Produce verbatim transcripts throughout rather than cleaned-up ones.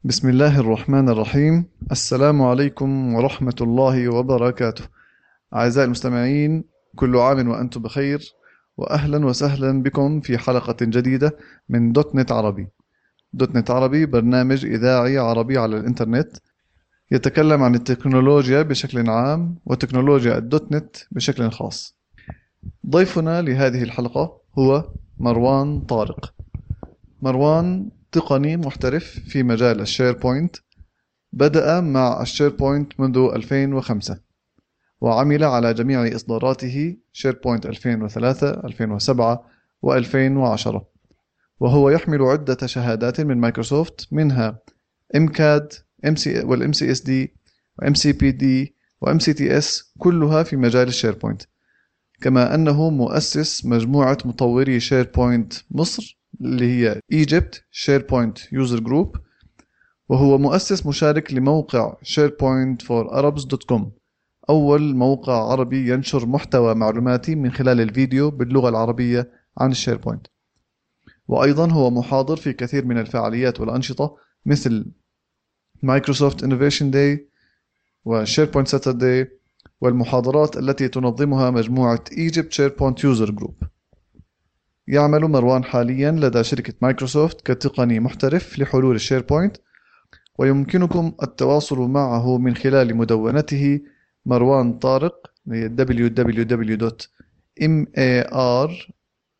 بسم الله الرحمن الرحيم. السلام عليكم ورحمة الله وبركاته. أعزائي المستمعين، كل عام وأنتم بخير، وأهلا وسهلا بكم في حلقة جديدة من دوت نت عربي. دوت نت عربي برنامج إذاعي عربي على الإنترنت يتكلم عن التكنولوجيا بشكل عام وتكنولوجيا الدوت نت بشكل خاص. ضيفنا لهذه الحلقة هو مروان طارق. مروان تقني محترف في مجال الشيربوينت. بدأ مع الشيربوينت منذ ألفين وخمسة، وعمل على جميع إصداراته شيربوينت ألفين وثلاثة، ألفين وسبعة وألفين وعشرة، وهو يحمل عدة شهادات من مايكروسوفت، منها إم كاد والإم سي إس دي وإم سي بي دي وإم سي تي إس، كلها في مجال الشيربوينت. كما أنه مؤسس مجموعة مطوري شيربوينت مصر اللي هي Egypt SharePoint User Group، وهو مؤسس مشارك لموقع SharePoint for Arabs دوت كوم، أول موقع عربي ينشر محتوى معلوماتي من خلال الفيديو باللغة العربية عن الشيربوينت. وأيضا هو محاضر في كثير من الفعاليات والأنشطة مثل مايكروسوفت إنوفيشن داي وشيربوينت ساترداي، والمحاضرات التي تنظمها مجموعة Egypt SharePoint User Group. يعمل مروان حاليا لدى شركة مايكروسوفت كتقني محترف لحلول الشيربوينت، ويمكنكم التواصل معه من خلال مدونته مروان طارق دبليو دبليو دبليو دوت ماروانتارك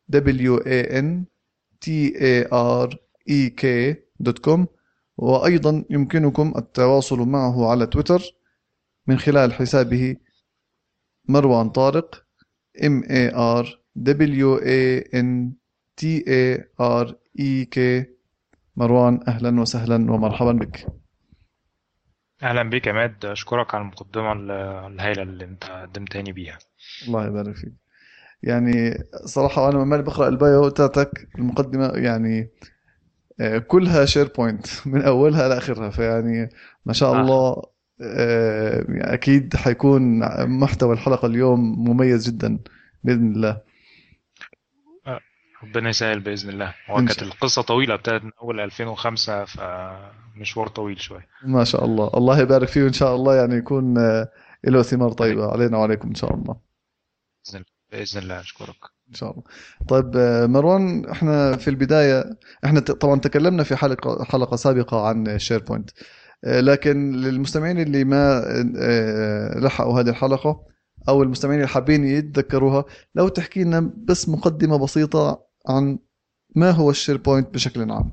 دوت كوم. وأيضا يمكنكم التواصل معه على تويتر من خلال حسابه مروان طارق M A R W A N T A R E K. مروان، أهلا وسهلا ومرحبا بك. اهلا بيك يا عماد، اشكرك على المقدمه ال- الهائله اللي انت قدمتني بيها. الله يبارك فيك. يعني صراحة وأنا عمال بقرأ البايو تاعتك المقدمة، يعني آه، كلها شير بوينت من أولها لآخرها، فيعني ما شاء اه الله. آه، يعني أكيد حيكون محتوى الحلقة اليوم مميز جدا بإذن الله. آه، ربنا يسهل باذن الله. هو إن كانت شاء القصه طويله، ابتدت من اول ألفين وخمسة، فمشوار طويل شويه. ما شاء الله، الله يبارك فيه، وإن شاء الله يعني يكون آه، له ثمار عليك طيبة علينا وعليكم إن شاء الله. باذن الله، باذن الله اشكرك. إن شاء الله. طيب آه، مروان، إحنا في البداية، إحنا ت- طبعا تكلمنا في حلقة حلقة سابقة عن شيربوينت، لكن للمستمعين اللي ما آه، لحقوا هذه الحلقة، أو المستمعين اللي حابين يتذكروها، لو تحكي لنا بس مقدمة بسيطة عن ما هو الشيربوينت بشكل عام.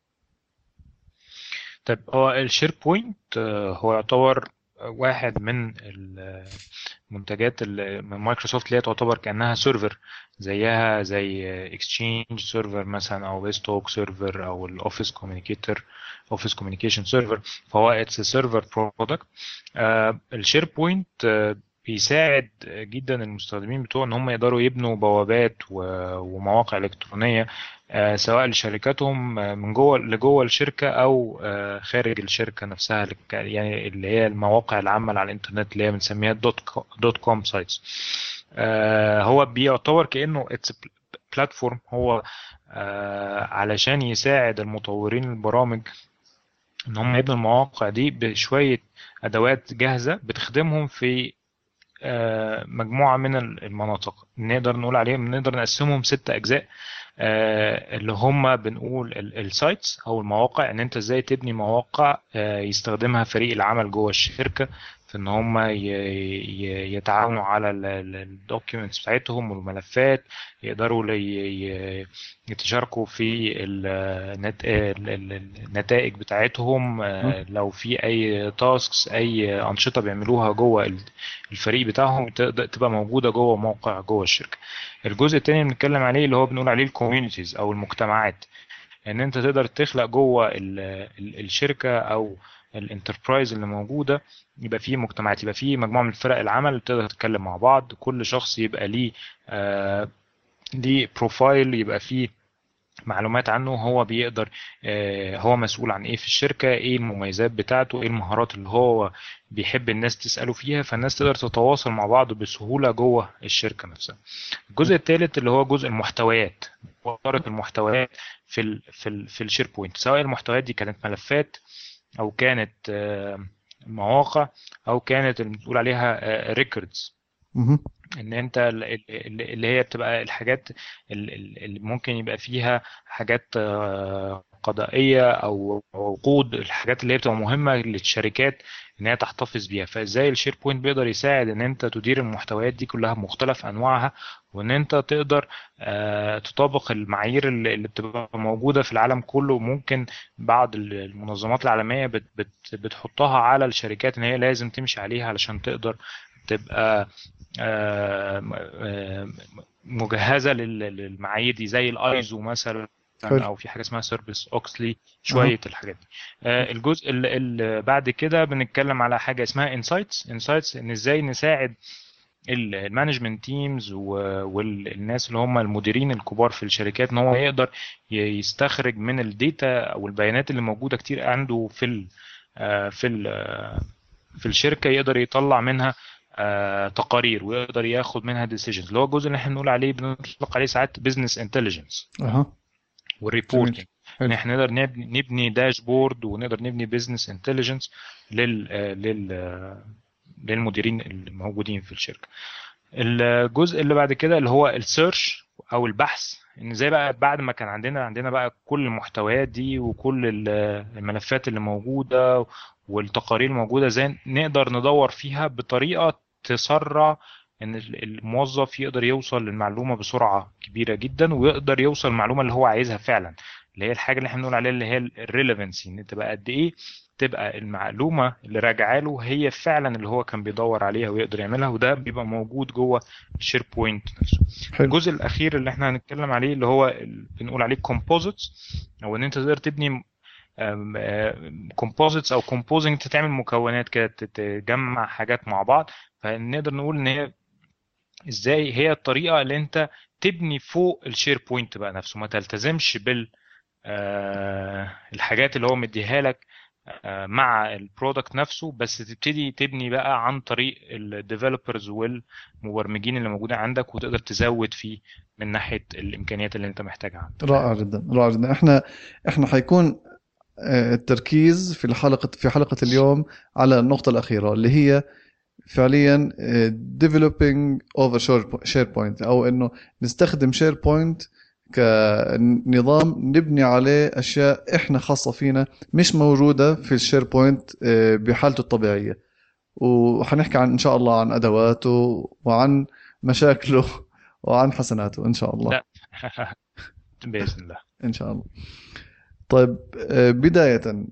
طيب، هو الشير بوينت هو يعتبر واحد من المنتجات اللي من مايكروسوفت، اللي هي تعتبر كأنها سيرفر، زيها زي اكسشينج سيرفر مثلا، او ديسktop سيرفر، او الاوفيس كوميونيكيتور، اوفيس كوميونيكيشن سيرفر. فهو اتس سيرفر برودكت. الشير بوينت بيساعد جدا المستخدمين بتوع ان هم يقدروا يبنوا بوابات و- ومواقع الكترونيه، آه، سواء لشركاتهم، آه، من جوه لجوه الشركه، او آه، خارج الشركه نفسها، لك- يعني اللي هي المواقع العامه على الانترنت اللي هي بنسميها دوت دوت كوم سايتس. هو بيعتبر كانه اتس بلاتفورم. هو آه، علشان يساعد المطورين البرامج ان هم يبنوا المواقع دي بشويه ادوات جاهزه بتخدمهم في آه، مجموعة من المناطق، نقدر نقول عليهم، نقدر نقسمهم ست أجزاء. آه، اللي هم بنقول السايتس أو المواقع، إن أنت إزاي تبني مواقع آه، يستخدمها فريق العمل جوه الشركة في إن هم ي- ي- يتعاونوا على الدوكيومنتس بتاعتهم والملفات، يقدروا ي- ي- يتشاركوا في النت- ال- ال- النتائج بتاعتهم. أه؟ آه، لو في أي تاسكس، أي أنشطة بيعملوها جوه الفريق بتاعهم، تقدر تبقى موجودة جوه موقع جوه الشركة. الجزء التاني اللي بنتكلم عليه اللي هو بنقول عليه الكوميونيتيز او المجتمعات، ان انت تقدر تخلق جوه ال ال الشركة او الانتربرايز اللي موجودة، يبقى فيه مجتمعات، يبقى فيه مجموعة من فرق العمل اللي تقدر تتكلم مع بعض، كل شخص يبقى ليه آه ليه بروفايل، يبقى فيه معلومات عنه، هو بيقدر آه، هو مسؤول عن ايه في الشركة، ايه المميزات بتاعته، ايه المهارات اللي هو بيحب الناس تسأله فيها، فالناس تقدر تتواصل مع بعض بسهولة جوه الشركة نفسها. الجزء الثالث اللي هو جزء المحتويات، مشاركة المحتويات في ال في ال في الشير بوينت، سواء المحتويات دي كانت ملفات، او كانت مواقع، او كانت اللي بتقول عليها ريكوردز. مهم. ان انت ال- ال- اللي هي بتبقى الحاجات ال- ال- اللي ممكن يبقى فيها حاجات آه، قضائية او عقود، الحاجات اللي هي بتبقى مهمة للشركات ان هي تحتفظ بيها. فازاي الشير بوينت بيقدر يساعد ان انت تدير المحتويات دي كلها بمختلف انواعها، وان انت تقدر آه، تطابق المعايير اللي اللي بتبقى موجودة في العالم كله. ممكن بعض المنظمات العالمية بت- بت- بتحطها على الشركات ان هي لازم تمشي عليها علشان تقدر تبقى آه، آه، مجهزه لل- للمعايير دي، زي الايزو مثلا، حلو. او في حاجه اسمها سيرفيس اوكسلي، اها. شويه الحاجات دي. آه، الجزء اللي بعد كده بنتكلم على حاجه اسمها انسايتس. انسايتس ان ازاي نساعد المانجمنت تيمز والناس اللي هم المديرين الكبار في الشركات ان هو يقدر ي- يستخرج من الداتا او البيانات اللي موجوده كتير عنده في ال آه، في ال آه، في الشركه، يقدر يطلع منها آه، تقارير، ويقدر ياخد منها ديسيجنز، اللي هو الجزء اللي احنا بنقول عليه بنطلق عليه ساعات بزنس انتليجنس اها. جميل. والريبورتنج. ان حلو. احنا نقدر نبني نبني داشبورد، ونقدر نبني بزنس انتليجنس لل آه، لل آه، للمديرين الموجودين في الشركه. الجزء اللي بعد كده اللي هو السيرش او البحث، ان زي بقى بعد ما كان عندنا عندنا بقى كل المحتويات دي وكل ال- الملفات اللي موجودة والتقارير الموجودة، زي نقدر ندور فيها بطريقة تسرع ان ال- الموظف يقدر يوصل للمعلومة بسرعة كبيرة جدا، ويقدر يوصل المعلومة اللي هو عايزها فعلا، اللي هي الحاجة اللي احنا بنقول عليها اللي هي الريليفنسي، ان تبقى قد ايه تبقى المعلومة اللي راجعه له هي فعلا اللي هو كان بيدور عليها ويقدر يعملها. وده بيبقى موجود جوه الشير بوينت نفسه. حلو. الجزء الأخير اللي احنا هنتكلم عليه اللي هو ال- بنقول عليه composites، أو إن أنت تقدر تبني كومبوزيتس أو composing، تعمل مكونات كده تجمع حاجات مع بعض. فنقدر نقول إن هي إزاي هي الطريقة اللي أنت تبني فوق الشير بوينت بقى نفسه، ما تلتزمش بال آه، الحاجات اللي هو مديها لك آه، مع البرودكت نفسه، بس تبتدي تبني بقى عن طريق الديفلوبرز والمبرمجين اللي موجودين عندك، وتقدر تزود فيه من ناحية الإمكانيات اللي أنت محتاجها عندك. رائع جدا، رائع جدا. احنا احنا حيكون آه، التركيز في الحلقة في حلقة اليوم على النقطة الأخيرة اللي هي فعليا آه، developing over SharePoint، أو إنه نستخدم SharePoint كنظام نبني عليه أشياء إحنا خاصة فينا مش موجودة في الشيربوينت بحالته الطبيعية. وحنحكي عن إن شاء الله عن أدواته وعن مشاكله وعن حسناته إن شاء الله. لا بإذن الله. إن شاء الله. طيب آه، بداية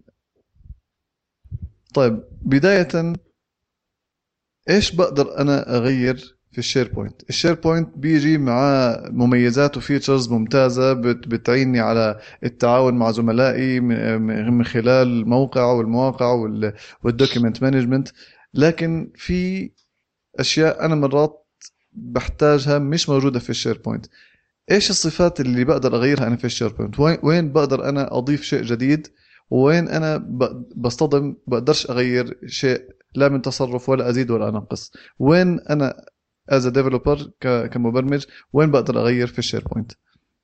طيب بداية ايش بقدر انا اغير في الشير بوينت؟ الشير بوينت بيجي مع مميزات وفيتشرز ممتازة بت- بتعيني على التعاون مع زملائي من من خلال الموقع والمواقع وال- والدوكيمنت مانجمنت. لكن في اشياء انا مرات بحتاجها مش موجودة في الشير بوينت. ايش الصفات اللي بقدر اغيرها انا في الشير بوينت؟ وين وين بقدر انا اضيف شيء جديد؟ وين انا ب- بصطدم بقدرش اغير شيء، لا من تصرف ولا ازيد ولا انقص؟ وين انا از ديفلوبر كمبرمج وين بقدر اغير في الشير بوينت؟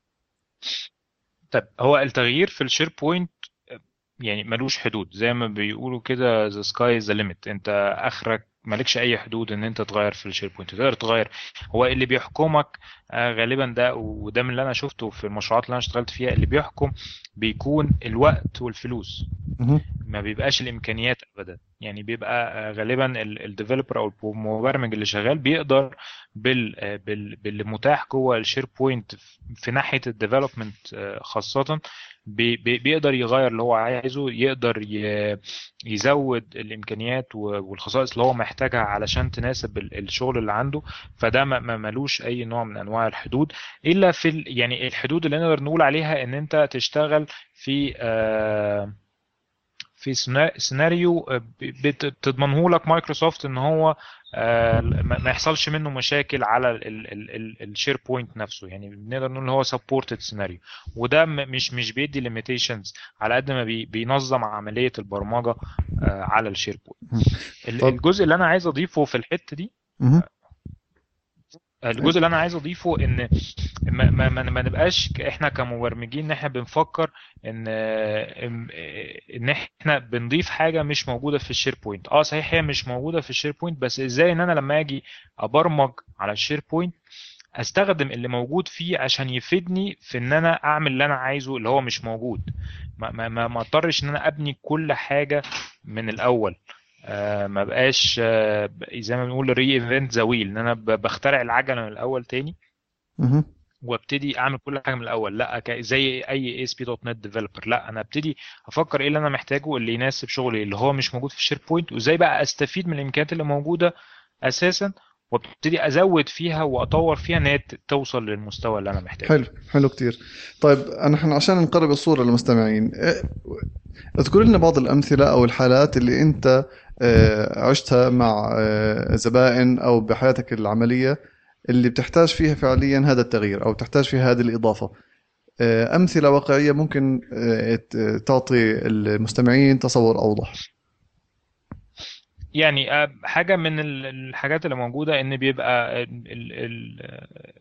طيب هو التغيير في الشير بوينت يعني ملوش حدود، زي ما بيقولوا كده the sky is the limit. انت اخرك مالكش اي حدود ان انت تغير في الشير بوينت، تقدر تغير. هو اللي بيحكمك آه، غالبا ده، وده من اللي انا شفته في المشروعات اللي انا اشتغلت فيها، اللي بيحكم بيكون الوقت والفلوس، مهم. ما بيبقاش الامكانيات ابدا. يعني بيبقى آه، غالبا الديفلوبر او المبرمج اللي شغال بيقدر بال آه، بال بالمتاح جوه الشير بوينت في ناحيه الديفلوبمنت خاصه، بي بي- بيقدر يغير اللي هو عايزه، يقدر ي- يزود الامكانيات و- والخصائص اللي هو محتاجها علشان تناسب ال- الشغل اللي عنده. فده ما ما- ملوش اي نوع من انواع الحدود، الا في ال- يعني الحدود اللي نقدر نقول عليها ان انت تشتغل في آه، في سنا- سيناريو آه، بت- بتضمنه لك مايكروسوفت ان هو آه، ما ما يحصلش منه مشاكل على الشير بوينت نفسه. يعني نقدر نقول ان هو سبورتد سيناريو، وده م- مش مش بيدي ليميتيشنز على قد ما بي- بينظم عملية البرمجة آه، على الشير بوينت. مهم. ال- طب. الجزء اللي انا عايز اضيفه في الحتة دي مهم. الجزء اللي انا عايز اضيفه ان ما, ما, ما ما نبقاش ك- احنا كمبرمجين ان احنا بنفكر ان ان إن احنا بنضيف حاجه مش موجوده في الشير بوينت. اه صحيح هي مش موجوده في الشير بوينت، بس ازاي ان انا لما اجي ابرمج على الشير بوينت استخدم اللي موجود فيه عشان يفيدني في ان انا اعمل اللي انا عايزه اللي هو مش موجود. ما ما ما ما اضطرش ان انا ابني كل حاجه من الاول. آه ما بقاش آه زي ما بنقول ري ايفنت ذا ويل، ان انا ب- بخترع العجله من الاول تاني مهم. وابتدي اعمل كل حاجه من الاول. لا ك- زي اي اس بي دوت نت ديفلوبر، لا انا ابتدي افكر ايه اللي انا محتاجه اللي يناسب شغلي اللي هو مش موجود في الشير بوينت، وازاي بقى استفيد من الامكانيات اللي موجوده اساسا، وابتدي ازود فيها واطور فيها ان هي ت- توصل للمستوى اللي انا محتاجه. حلو، حلو كتير. طيب نحن عشان نقرب الصورة للمستمعين، إيه، اذكر لنا بعض الأمثلة أو الحالات اللي أنت آه، عشتها مع آه، زبائن أو بحياتك العملية اللي بتحتاج فيها فعليا هذا التغيير أو بتحتاج فيها هذه الإضافة. آه، أمثلة واقعية ممكن آه، ت- تعطي المستمعين تصور أوضح. يعني آه، حاجه من ال- الحاجات اللي موجوده ان بيبقى ال ال ال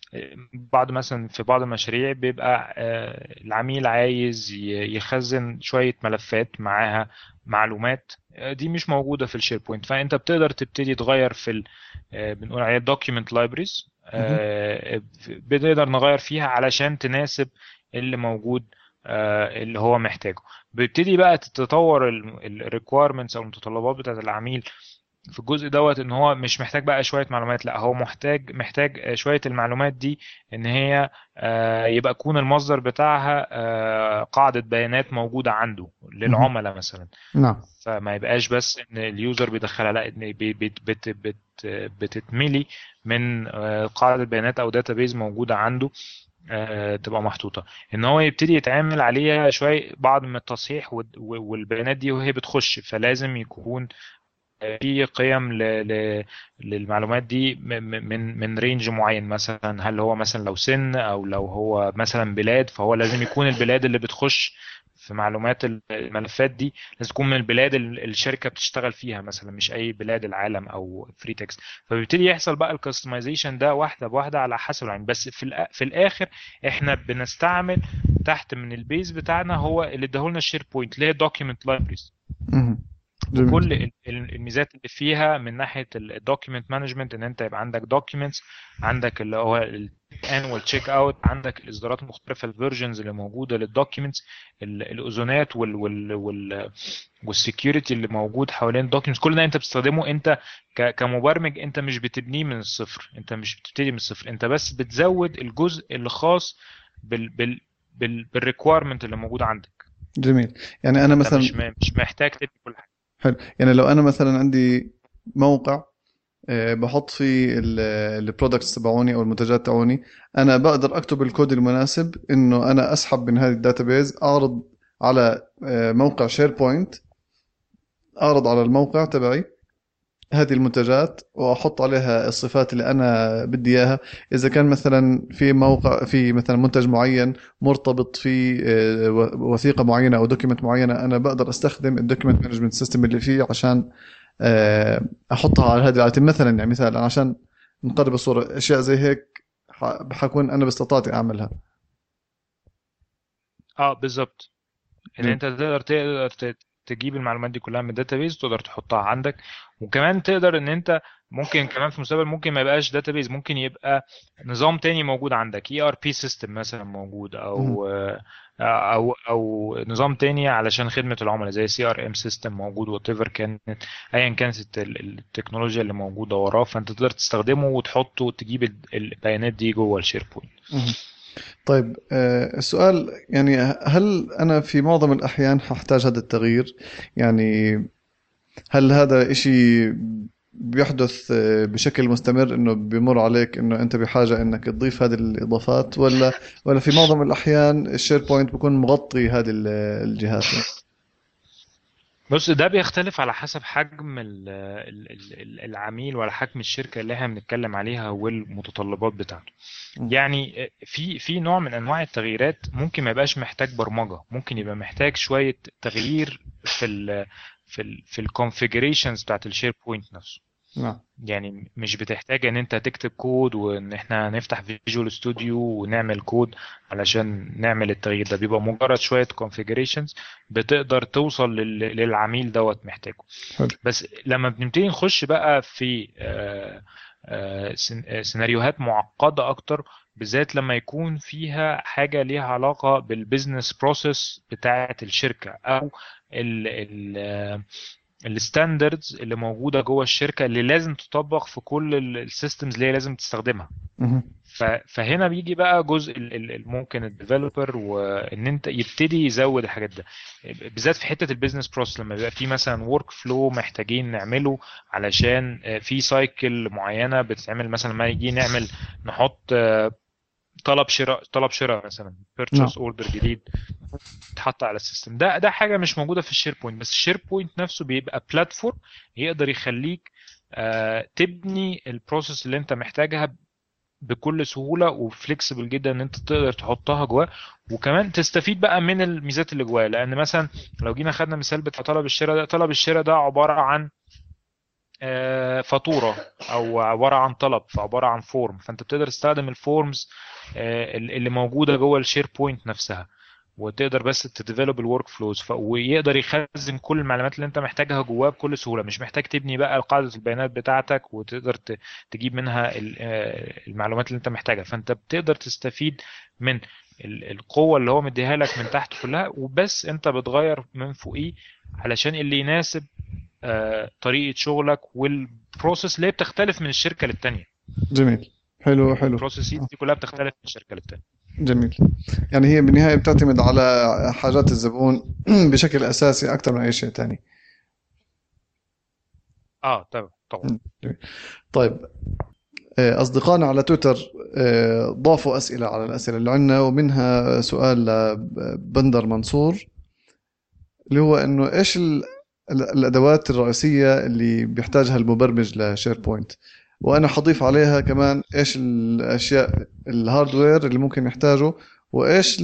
بعض مثلا في بعض المشاريع بيبقى آه، العميل عايز ي- يخزن شوية ملفات معاها معلومات آه، دي مش موجودة في الشير بوينت، فأنت بتقدر تبتدي تغير في ال- آه، بنقول عليها document libraries. مهم. آه، بنقدر نغير فيها علشان تناسب اللي موجود آه، اللي هو محتاجه. بيبتدي بقى تتطور ال requirements او المتطلبات بتاعت العميل في الجزء دوت ان هو مش محتاج بقى شويه معلومات، لا هو محتاج محتاج شويه المعلومات دي ان هي آه، يبقى يكون المصدر بتاعها آه، قاعده بيانات موجوده عنده مهم. للعملاء مثلا. نعم. فما يبقاش بس ان اليوزر بيدخلها، لا ان بي- بت بت بت بتتملي من آه، قاعده بيانات او داتابيز موجوده عنده آه، تبقى محطوطه، ان هو يبتدي يتعامل عليها شويه بعض من التصحيح وال- والبيانات دي وهي بتخش. فلازم يكون في قيم ل... ل... للمعلومات دي م- م- من من رينج معين، مثلا هل هو مثلا لو سن او لو هو مثلا بلاد، فهو لازم يكون البلاد اللي بتخش في معلومات الملفات دي لازم تكون من البلاد اللي الشركه بتشتغل فيها مثلا، مش اي بلاد العالم او فري تكست. فبيبتدي يحصل بقى الكستمايزيشن ده واحده بواحده على حسب العين. بس في الأ- في الاخر احنا بنستعمل تحت من البيز بتاعنا هو اللي اداهولنا الشير بوينت اللي هي دوكيمنت لايبريز مهم. جميل. بكل ال- ال- الميزات اللي فيها من ناحيه الدوكيمنت مانجمنت، ان انت يبقى عندك دوكيمنتس، عندك اللي هو الانوال تشيك اوت، عندك الاصدارات المختلفه الفيرجنز اللي موجوده للدوكيمنتس، الاذونات وال وال وال والسكيورتي اللي موجود حوالين الدوكيمنتس. كل ده انت بتستخدمه انت ك- كمبرمج، انت مش بتبنيه من الصفر، انت مش بتبتدي من الصفر، انت بس بتزود الجزء اللي خاص بال بال بال بالريكويرمنت اللي موجود عندك. جميل. يعني أنا فانت مثلا، مش م- مش محتاج تبني كل حاجه. حلو، يعني لو أنا مثلا عندي موقع آه، بحط فيه البرودكتس تبعوني او المنتجات تبعوني، انا بقدر اكتب الكود المناسب انه انا اسحب من هذه الداتابيز، اعرض على آه، موقع شير بوينت، اعرض على الموقع تبعي هذه المنتجات واحط عليها الصفات اللي انا بدي اياها. اذا كان مثلا في موقع في مثلا منتج معين مرتبط في آه، و- وثيقه معينه او دوكيمنت معينه، انا بقدر استخدم الدوكيمنت مانجمنت سيستم اللي فيه عشان آه، احطها على هذه الايتم. مثلا يعني مثال عشان نقرب الصوره، اشياء زي هيك ح- حكون انا باستطاعتي اعملها. اه بالظبط، ان جميل. انت تقدر تقدر ت- تجيب المعلومات دي كلها من الداتابيز تقدر تحطها عندك. وكمان تقدر ان انت ممكن كمان في المستقبل ممكن ما يبقاش داتابيز، ممكن يبقى نظام تاني موجود عندك، اي ار بي سيستم مثلا موجود، مهم. او او او نظام تاني علشان خدمة العملاء زي سي ار ام سيستم موجود، وات ايفر كانت ايا كانت الت- التكنولوجيا اللي موجودة وراه، فانت تقدر تستخدمه وتحطه وتجيب ال- البيانات دي جوه الشير بوينت. مهم. طيب آه، السؤال يعني، هل انا في معظم الاحيان ححتاج هذا التغيير؟ يعني هل هذا إشي بيحدث آه، بشكل مستمر، انه بيمر عليك انه انت بحاجة انك تضيف هذه الاضافات، ولا ولا في معظم الاحيان الشير بوينت بيكون مغطي هذه ال- الجهات يعني؟ بص ده بيختلف على حسب حجم ال- ال- ال- العميل وعلى حجم الشركة اللي احنا بنتكلم عليها والمتطلبات بتاعته. مم. يعني في في نوع من انواع التغييرات ممكن ما يبقاش محتاج برمجة، ممكن يبقى محتاج شوية تغيير في ال في ال في الكونفيجريشنز بتاعت الشير بوينت نفسه. نعم. يعني مش بتحتاج ان انت تكتب كود وان احنا نفتح فيجوال ستوديو ونعمل كود علشان نعمل التغيير ده. بيبقى مجرد شوية configurations بتقدر توصل لل- للعميل دوت محتاجه. حلو. بس لما بنبتدي نخش بقى في آه، آه، سن- آه، سيناريوهات معقدة أكتر، بالذات لما يكون فيها حاجة ليها علاقة بالبيزنس بروسيس بتاعة الشركة، أو الستاندردز اللي موجودة جوه الشركة اللي لازم تطبق في كل السيستمز اللي هي لازم تستخدمها. مهم. ف- فهنا بيجي بقى جزء ال- ال- ال- ممكن الديفلوبر وان انت يبتدي يزود الحاجات ده، بالذات في حته البيزنس بروسس. لما بيبقى في مثلا ورك فلو محتاجين نعمله علشان آه، في سايكل معينه بتتعمل، مثلا لما يجي نعمل نحط آه، طلب شراء طلب شراء مثلا نعم. purchase اوردر جديد تحط على السيستم ده. ده حاجه مش موجوده في الشير بوينت، بس الشير بوينت نفسه بيبقى بلاتفورم يقدر يخليك آه، تبني البروسيس اللي انت محتاجها بكل سهوله وفليكسبل جدا ان انت تقدر تحطها جواه، وكمان تستفيد بقى من الميزات اللي جواه. لان مثلا لو جينا خدنا مثال بتاع طلب الشراء ده، طلب الشراء ده عباره عن آه، فاتوره او عباره عن طلب، فعباره عن فورم. فانت بتقدر تستخدم الفورمز اللي موجوده جوه الشير بوينت نفسها، وتقدر بس تديفلوب الورك فلوز، ويقدر يخزن كل المعلومات اللي انت محتاجها جواه بكل سهوله. مش محتاج تبني بقى قاعده البيانات بتاعتك وتقدر ت- تجيب منها ال- آه، المعلومات اللي انت محتاجها. فانت بتقدر تستفيد من ال- القوه اللي هو مديها لك من تحت كلها، وبس انت بتغير من فوقيه علشان اللي يناسب آه، طريقه شغلك والبروسيس اللي هي بتختلف من الشركه للتانيه. جميل. حلو يعني حلو. البروسيس آه، دي كلها بتختلف من شركه للتانيه. جميل. يعني هي بالنهاية بتعتمد على حاجات الزبون بشكل أساسي أكثر من أي شيء تاني. اه طبعا طبعا. مم. جميل. طيب، آه، أصدقائنا على تويتر آه، ضافوا أسئلة على الأسئلة اللي عندنا، ومنها سؤال لبندر منصور، اللي هو إنه إيش ال- ال- الأدوات الرئيسية اللي بيحتاجها المبرمج لشير بوينت، وأنا حضيف عليها كمان إيش الأشياء الهاردوير اللي ممكن يحتاجه، وإيش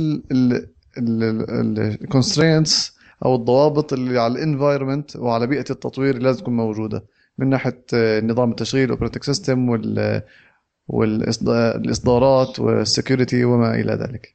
الكونسترينتس أو الضوابط اللي على الانفايرمنت وعلى بيئة التطوير اللي لازم تكون موجودة من ناحية آه، نظام التشغيل الاوبريتنج سيستم وال والإصدارات والسكيورتي وما إلى ذلك.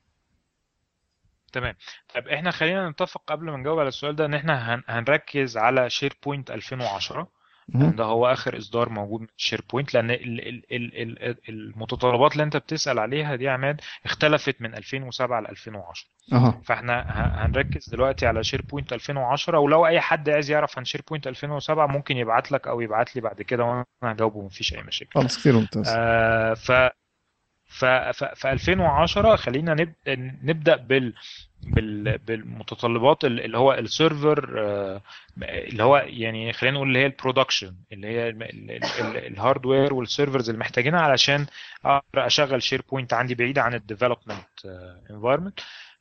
تمام. طب احنا خلينا نتفق قبل ما نجاوب على السؤال ده ان احنا هن- هنركز على شير بوينت ألفين وعشرة، لان مهم. ده هو اخر اصدار موجود من شير بوينت. لان ال ال ال ال المتطلبات اللي انت بتسأل عليها دي يا عماد اختلفت من ألفين وسبعة ل ألفين وعشرة. أها. فاحنا ه- هنركز دلوقتي على شير بوينت ألفين وعشرة، ولو اي حد عايز يعرف عن شير بوينت ألفين وسبعة ممكن يبعت لك او يبعت لي بعد كده وانا هجاوبه، مفيش اي مشاكل. خلاص، كثير ممتاز. آه ف ف ف في ألفين وعشرة خلينا نبدا نبدا بال بال بالمتطلبات ال- اللي هو السيرفر، آه، اللي هو يعني خلينا نقول اللي هي البرودكشن، اللي هي ال- ال- ال- الهاردوير والسيرفرز اللي محتاجينها علشان اقدر اشغل شير بوينت عندي بعيده عن الديفلوبمنت انفايرمنت.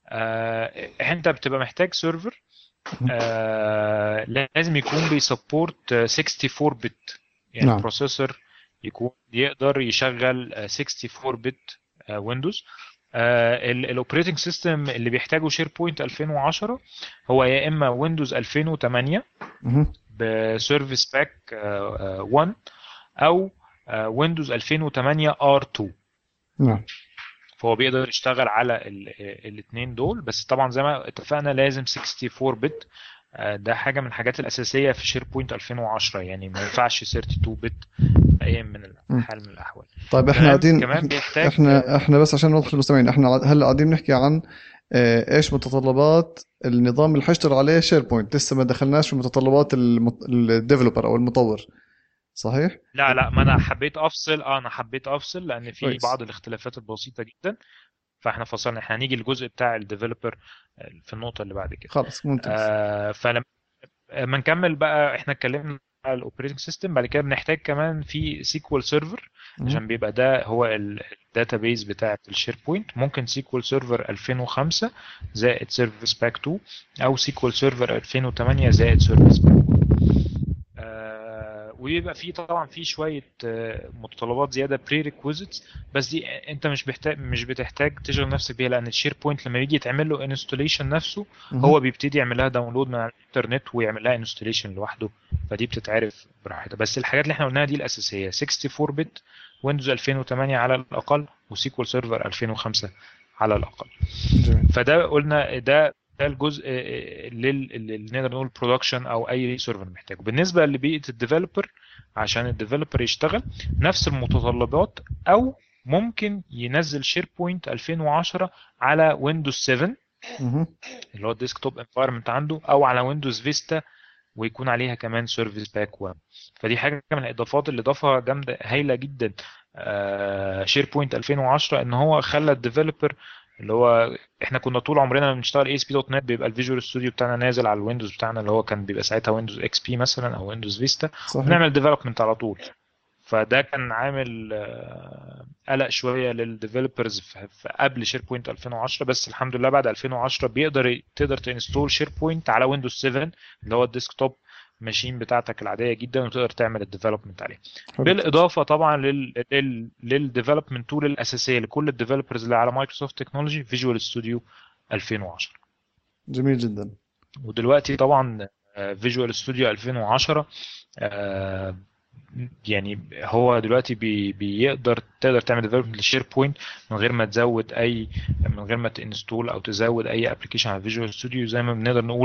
انت بتبقى محتاج سيرفر مهم. آه، لازم يكون بيسبورت أربعة وستين بت، يعني نعم. بروسيسور يكون يقدر يشغل آه، أربعة وستين بت ويندوز. الاوبريتنج سيستم اللي بيحتاجه شير بوينت ألفين وعشرة هو يا اما ويندوز ألفين وثمانية مهم. بسيرفيس باك واحد، او ويندوز ألفين وثمانية ار اتنين. نعم. فهو بيقدر يشتغل على الاثنين دول، بس طبعا زي ما اتفقنا لازم أربعة وستين بت. آه، ده حاجه من الحاجات الاساسيه في شير بوينت ألفين وعشرة، يعني ما ينفعش اتنين وتلاتين بت في اي من مم. الحال من الاحوال. طيب، احنا تمام. قاعدين كمان احنا بيحتاج احنا احنا بس عشان نوضح للمستمعين، احنا هلا قاعدين نحكي عن آه، ايش متطلبات النظام اللي حيشتغل عليه شير بوينت، لسه ما دخلناش في متطلبات الديفلوبر او المطور. صحيح؟ لا لا، ما انا حبيت افصل اه انا حبيت افصل لان في كويس. بعض الاختلافات البسيطه جدا. فاحنا فصلنا، احنا هنيجي الجزء بتاع الديفلوبر في النقطه اللي بعد كده. خلاص، ممتاز. آه فلما ما نكمل بقى، احنا اتكلمنا على الاوبريتنج سيستم، بعد كده بنحتاج كمان في سيكوال سيرفر مهم. عشان بيبقى ده هو الداتابيز بتاعه الشير بوينت. ممكن سيكوال سيرفر ألفين وخمسة زائد سيرفيس باك اتنين، او سيكوال سيرفر ألفين وثمانية زائد سيرفيس باك واحد. آه ويبقى في طبعا في شويه آه، متطلبات زياده بري ريكويزيتس، بس دي انت مش بتحتاج مش بتحتاج تشغل نفسك بيها، لان الشير بوينت لما يجي يتعمل له انستوليشن نفسه مهم. هو بيبتدي يعمل لها داونلود من على الانترنت ويعمل لها انستوليشن لوحده، فدي بتتعرف براحتها. بس الحاجات اللي احنا قلناها دي الاساسيه، اربعة وستين بت، ويندوز ألفين وثمانية على الاقل، وسيكوال سيرفر ألفين وخمسة على الاقل. جميل. فده قلنا ده ده الجزء لل- اللي نقدر نقول برودكشن او اي سيرفر محتاجه. بالنسبه لبيئه الديفلوبر، عشان الديفلوبر يشتغل نفس المتطلبات، او ممكن ينزل شير بوينت ألفين وعشرة على ويندوز سبعة مهم. اللي هو الديسكتوب انفايرمنت عنده، او على ويندوز فيستا ويكون عليها كمان سيرفيس باك واحد. فدي حاجه من الاضافات اللي ضافها جامده هايله جدا شير بوينت ألفين وعشرة، ان هو خلى الديفلوبر اللي هو احنا كنا طول عمرنا لما بنشتغل اي اس بي دوت نت بيبقى الفيجوال ستوديو بتاعنا نازل على الويندوز بتاعنا، اللي هو كان بيبقى ساعتها ويندوز اكس بي مثلا او ويندوز فيستا، صحيح. وبنعمل ديفلوبمنت على طول. فده كان عامل آه، قلق شويه للديفلوبرز في قبل شير بوينت ألفين وعشرة، بس الحمد لله بعد ألفين وعشرة بيقدر تقدر تنستول شير بوينت على ويندوز سبعة اللي هو الديسكتوب ماشين بتاعتك العاديه جدا، وتقدر تعمل الديفلوبمنت عليه. حلو كتير. بالاضافه طبعا لل لل للديفلوبمنت تول الاساسيه لكل الديفلوبرز اللي على مايكروسوفت تكنولوجي، فيجوال ستوديو ألفين وعشرة. جميل جدا. ودلوقتي طبعا فيجوال ستوديو ألفين وعشرة آه، يعني هو دلوقتي بي بيقدر تقدر تعمل ديفلوبمنت للشير بوينت من غير ما تزود اي من غير ما تنستول او تزود اي ابلكيشن على فيجوال ستوديو. زي ما بنقدر نقول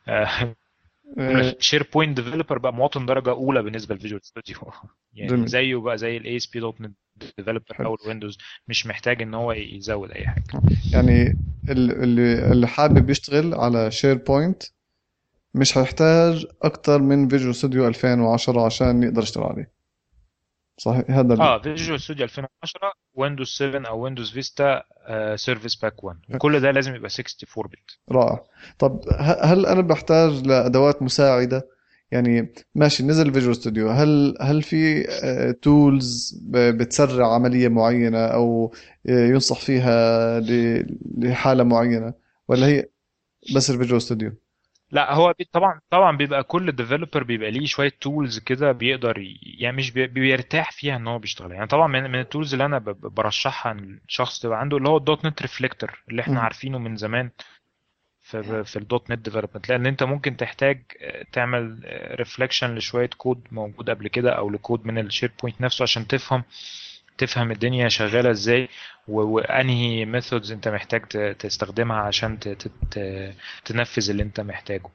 آه، الشير بوينت ديفلوبر بقى مواطن درجه اولى بالنسبه للفيجوال ستوديو يعني جميل. زيه بقى زي الاي اس بي دوت نت ديفلوبر حلو. او الويندوز، مش محتاج ان هو يزود اي حاجه. يعني ال- اللي اللي حابب يشتغل على شير بوينت مش هيحتاج اكتر من فيجوال ستوديو ألفين وعشرة عشان يقدر يشتغل عليه. صحيح هذا ال... اه فيجوال ستوديو ألفين وعشرة، ويندوز سبعة او ويندوز فيستا سيرفيس باك واحد، وكل ده لازم يبقى اربعة وستين بت. رائع. طب ه- هل انا بحتاج لادوات مساعده؟ يعني ماشي نزل فيجوال ستوديو، هل هل في تولز بتسرع عمليه معينه او آه، ينصح فيها ل- لحاله معينه، ولا هي بس الفيجوال ستوديو؟ لا هو بي طبعا طبعا بيبقى كل ديفلوبر بيبقى ليه شويه تولز كده بيقدر ي- يعني مش بي- بيرتاح فيها ان هو بيشتغل. يعني طبعا من, من التولز اللي انا ب- ب- برشحها ان الشخص تبقى عنده اللي هو الدوت نت ريفليكتور اللي احنا مم. عارفينه من زمان في في الدوت نت ديفلوبمنت، لان انت ممكن تحتاج آه، تعمل ريفليكشن لشويه كود موجود قبل كده او لكود من الشير بوينت نفسه عشان تفهم تفهم الدنيا شغاله ازاي، و- وانهي ميثودز انت محتاج ت- تستخدمها عشان ت- ت- ت- تنفذ اللي انت محتاجه.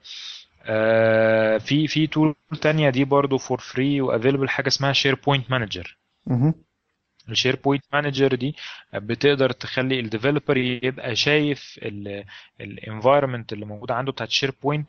آه، في في تول تانية دي برضو فور فري وافيلبل، حاجة اسمها شير بوينت مانجر. مهم. الشير بوينت مانجر دي بتقدر تخلي الديفلوبر يبقى شايف الانفايرمنت اللي موجود عنده بتاعت شير بوينت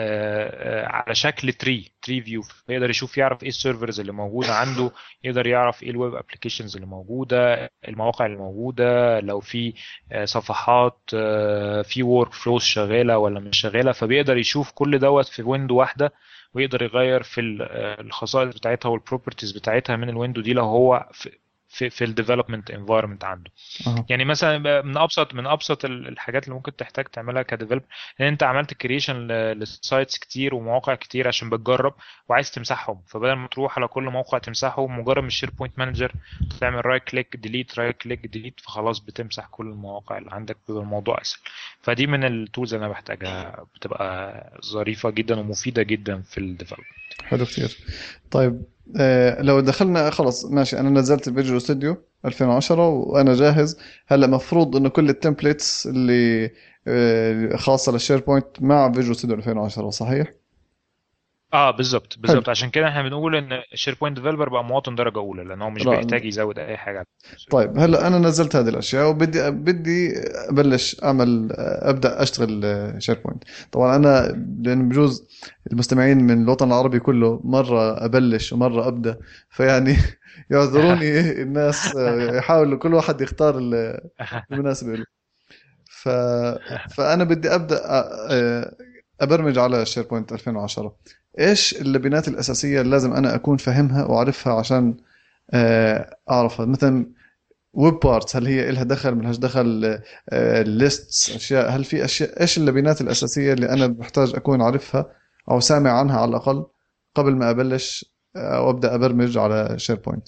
على شكل تري تري فيو، فيقدر يشوف يعرف ايه السيرفرز اللي موجوده عنده، يقدر يعرف ايه الويب ابلكيشنز اللي موجوده، المواقع اللي موجوده، لو في آه، صفحات آه، في ورك فلوز شغاله ولا مش شغاله، فبيقدر يشوف كل دوت في ويندو واحده، ويقدر يغير في ال- آه، الخصائص بتاعتها والبروبرتيز بتاعتها من الويندو دي لو هو في في في الديفلوبمنت انفايرمنت عنده. أها. يعني مثلا بقى من ابسط من ابسط ال- الحاجات اللي ممكن تحتاج تعملها كديفلوبر، ان انت عملت كريشن للسايتس كتير ومواقع كتير عشان بتجرب وعايز تمسحهم، فبدل ما تروح على كل موقع تمسحه، مجرد من الشير بوينت مانجر تعمل رايت كليك ديليت رايت كليك ديليت، فخلاص بتمسح كل المواقع اللي عندك، بيبقى الموضوع اسهل. فدي من التولز اللي انا بحتاجها، بتبقى ظريفة جدا ومفيدة جدا في الديفلوبمنت. حلو كتير. طيب آه لو دخلنا خلص ماشي، انا نزلت الفيجوال ستوديو ألفين وعشرة وانا جاهز. هلا مفروض انه كل التمبلتس اللي آه خاصه للشير بوينت مع فيجوال ستوديو ألفين وعشرة، صحيح؟ اه بالظبط حلو. بالظبط، عشان كده احنا بنقول ان الشير بوينت ديفلوبر بقى مواطن درجة اولى، لان هو مش رائع. بيحتاج يزود اي حاجة على السيرفر. طيب هلا انا نزلت هذه الاشياء وبدي بدي ابلش اعمل ابدا اشتغل شير بوينت. طبعا انا لان بجوز المستمعين من الوطن العربي كله مره ابلش ومره ابدا، فيعني يعذروني الناس، يحاولوا كل واحد يختار المناسب له. ف... فانا بدي ابدا أ- ابرمج على شير بوينت ألفين وعشرة. ايش اللبنات الاساسيه اللي لازم انا اكون فاهمها واعرفها عشان آه، اعرفها؟ مثلا ويب بارتس، هل هي إلها دخل ملهاش دخل؟ ليستس، اشياء، هل في اشياء؟ ايش اللبنات الاساسيه اللي انا بحتاج اكون عارفها او سامع عنها على الاقل قبل ما ابلش وابدا ابرمج على شير بوينت.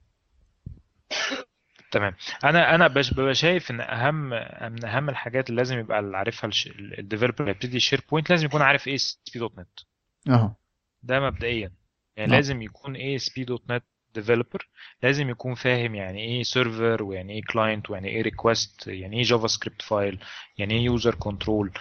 تمام. انا انا بش- ببقى شايف ان اهم من اهم الحاجات اللي لازم يبقى اللي عارفها الديفلوبر اللي يبتدي شير بوينت لازم يكون عارف ايه اس بي دوت نت. اها. ده مبدئيا. يعني نعم. لازم يكون ايه اس بي دوت نت ديفلوبر. لازم يكون فاهم يعني ايه سيرفر، ويعني ايه كلاينت، ويعني ايه ريكوست، يعني ايه جافا سكريبت فايل، يعني ايه يوزر كنترول،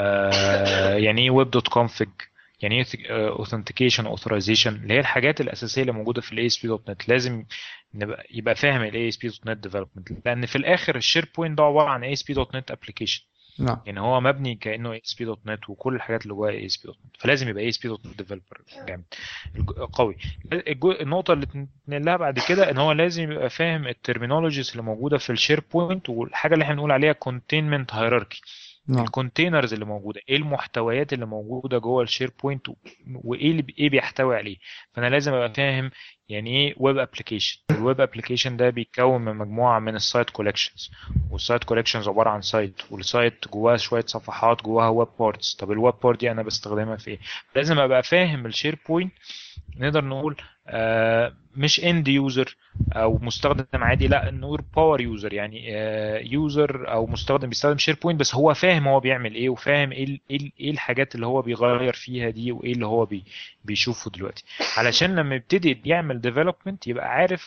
يعني ايه ويب دوت كونفج، يعني ايه اوثنتيكيشن اوثرايزيشن، اللي هي الحاجات الاساسيه اللي موجوده في الاي اس بي دوت نت. لازم نبقى يبقى فاهم الاي اس بي دوت نت ديفلوبمنت، لان في الاخر الشير بوينت ده عباره عن اي اس بي دوت نت ابلكيشن. نعم. يعني هو مبني كانه اي اس بي دوت نت، وكل الحاجات اللي جواها اي اس بي دوت نت، فلازم يبقى اي اس بي دوت نت ديفلوبر جامد الج- قوي. الجو- النقطه اللي تنقل لها بعد كده ان هو لازم يبقى فاهم الترمينولوجيز اللي موجوده في الشير بوينت، والحاجه اللي احنا بنقول عليها كونتينمنت هيراركي. نعم. الكونتينرز اللي موجوده، ايه المحتويات اللي موجوده جوه الشير بوينت، وايه اللي بي- ايه بيحتوي عليه. فانا لازم ابقى فاهم يعني ايه ويب ابلكيشن. الويب ابلكيشن ده بيتكون من مجموعه من السايت كولكشنز، والسايت كولكشنز عباره عن سايت، والسايت جواه شويه صفحات جواها ويب بورتس. طب الويب بورت دي انا بستخدمها في ايه؟ لازم ابقى فاهم الشير بوينت. نقدر نقول آه مش اند يوزر او مستخدم عادي، لا نقول باور يوزر، يعني يوزر او مستخدم بيستخدم شير بوينت بس هو فاهم هو بيعمل ايه، وفاهم ايه ال- ايه ال- إيه الحاجات اللي هو بيغير فيها دي، وايه اللي هو بي بيشوفه دلوقتي، علشان لما يبتدي يعمل ديفلوبمنت يبقى عارف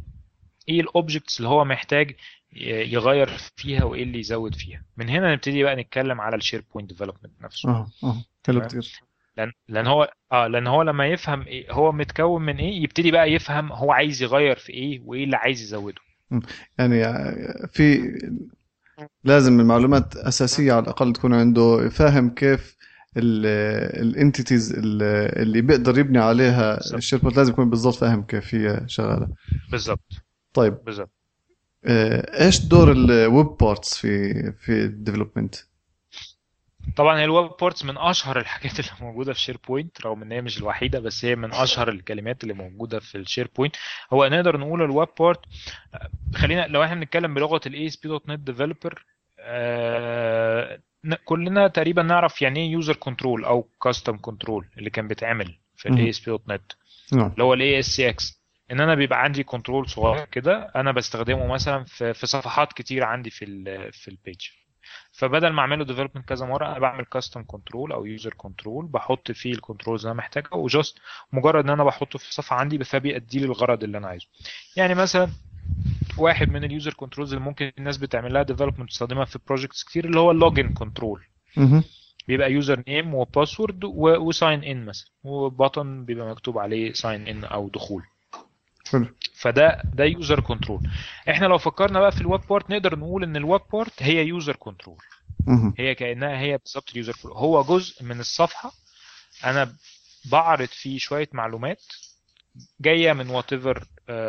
ايه الاوبجكتس اللي هو محتاج ي- يغير فيها، وايه اللي يزود فيها. من هنا نبتدي بقى نتكلم على الشير بوينت ديفلوبمنت نفسه. اها. اها. حلو تمام. كتير. لان لان هو اه لان هو لما يفهم إيه هو متكون من ايه، يبتدي بقى يفهم هو عايز يغير في ايه، وايه اللي عايز يزوده. مم. يعني في لازم المعلومات أساسية على الأقل تكون عنده، فاهم كيف الانتيتيز اللي بيقدر يبني عليها بالظبط. الشيربوت، لازم يكون بالضبط فاهم كيف هي شغالة. بالظبط. طيب، بالظبط. آه، ايش دور الويب بارتس في في الديفلوبمنت؟ طبعا الويب بورتس من اشهر الحاجات اللي موجوده في شير بوينت، رغم ان هي مش الوحيده، بس هي من اشهر الكلمات اللي موجوده في الشير بوينت. هو نقدر نقول الويب بورت، خلينا لو احنا بنتكلم بلغه الاي اس بي دوت نت ديفلوبر، كلنا تقريبا نعرف يعني ايه يوزر كنترول او كاستم كنترول اللي كان بيتعمل في الاي مهم. اس بي دوت نت، نعم. اللي هو الاي اس سي اكس. ان انا بيبقى عندي كنترول صغير كده انا بستخدمه مثلا في في صفحات كتير عندي في ال في البيج. فبدل ما اعمله ديفلوبمنت كذا مره، انا بعمل كاستم كنترول او يوزر كنترول، بحط فيه الكنترولز اللي انا محتاجها، وجاست مجرد ان انا بحطه في الصفحه عندي فبيأدي لي الغرض اللي انا عايزه. يعني مثلا واحد من اليوزر كنترولز اللي ممكن الناس بتعمل لها ديفلوبمنت تستخدمها في بروجكتس كتير، اللي هو اللوجن كنترول. مهم. بيبقى يوزر نيم وباسورد وساين ان مثلا، وبطن بيبقى مكتوب عليه ساين ان او دخول. حلو. فده ده يوزر كنترول. احنا لو فكرنا بقى في الويب بورت نقدر نقول ان الويب بورت هي يوزر كنترول. مهم. هي كأنها هي بالظبط اليوزر كنترول، هو جزء من الصفحة انا بعرض فيه شوية معلومات جاية من وات ايفر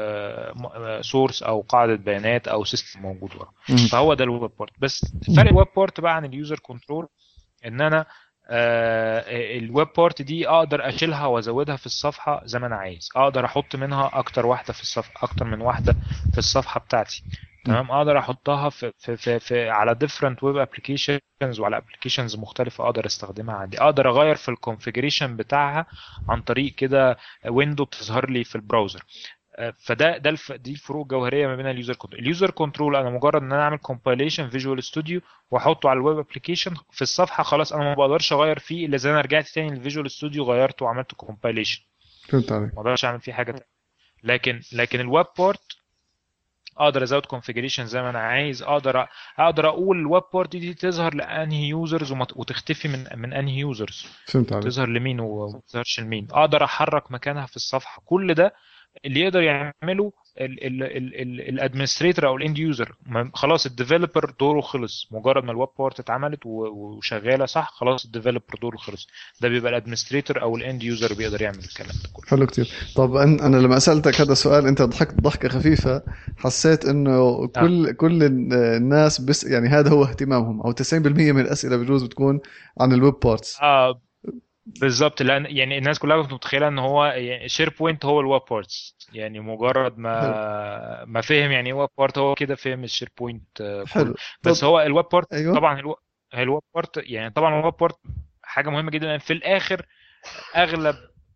سورس او قاعدة بيانات او سيستم موجود ورا. مهم. فهو ده الويب بورت. بس فرق الويب بورت بقى عن اليوزر كنترول ان انا آه، الويب بورت دي اقدر اشيلها وازودها في الصفحه زي ما انا عايز، اقدر احط منها اكتر واحده في الصفحه، اكتر من واحده في الصفحه بتاعتي. مهم. تمام. اقدر احطها في في في, في على different web applications، وعلى applications مختلفه اقدر استخدمها عندي. اقدر اغير في الكونفيجريشن بتاعها عن طريق كده ويندو بتظهر لي في البراوزر. فده ده الف... دي الفروق الجوهريه ما بين اليوزر كنترول. اليوزر كنترول انا مجرد ان انا اعمل كومبايليشن فيجوال ستوديو واحطه على الويب ابلكيشن في الصفحه، خلاص انا ما بقدرش اغير فيه الا اذا انا رجعت تاني للفيجوال ستوديو غيرته وعملت كومبايليشن. فهمت عليك. ما اقدرش اعمل فيه حاجه تانية. لكن لكن الويب بورت اقدر ازود كونفيجريشن زي ما انا عايز. اقدر اقدر اقول الويب بورت دي تظهر لانهي يوزرز وتختفي من من انهي يوزرز، فهمت عليك. وتظهر لمين وما تظهرش لمين. اقدر احرك مكانها في الصفحه. كل ده اللي يقدر يعمله الادمنستريتور او الاند يوزر. خلاص الديفلوبر دوره خلص، مجرد ما الويب بورت اتعملت و- وشغاله صح، خلاص الديفلوبر دوره خلص. ده بيبقى الادمنستريتور او الاند يوزر بيقدر يعمل الكلام ده كله. حلو كتير. طب أن- انا لما سألتك هذا السؤال انت ضحكت ضحكة خفيفة، حسيت انه اه. كل كل الناس بس يعني هذا هو اهتمامهم، او تسعين بالمية من الاسئلة بجوز بتكون عن الويب بارتس. اه بالظبط. لان يعني الناس كلها كانت متخيله ان هو يعني شير بوينت هو الويب بارتس، يعني مجرد حلو. ما ما فهم يعني ايه ويب بارت هو كده فهم الشير بوينت آه، كله. حلو. بس طب. هو الويب بارت ايوه. طبعا الو... الويب بارت يعني طبعا الويب بارت حاجه مهمه جدا، لأن في الاخر اغلب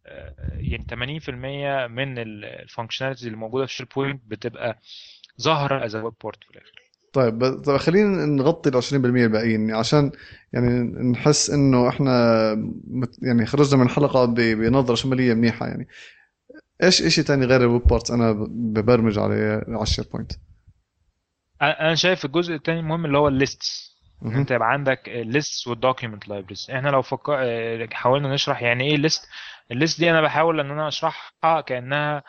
يعني ثمانين في المية من الفانكشناليتيز اللي موجوده في شير بوينت بتبقى ظاهره از ويب بورت في الاخر. طيب ب- طيب خلينا نغطي ال عشرين بالمية الباقيين عشان يعني نحس انه احنا مت- يعني خرجنا من حلقة ب- بنظرة شمالية منيحة يعني. ايش اشي تاني غير الويب بارتس انا ب- ببرمج عليه على الشير بوينت؟ انا أنا شايف الجزء الثاني المهم اللي هو الليستس. ان مهم. انت يبقى عندك ليست والدوكيومنت لايبرز. احنا لو فكر اه، حاولنا نشرح يعني ايه ليست. الليست دي انا بحاول ان انا اشرحها كانها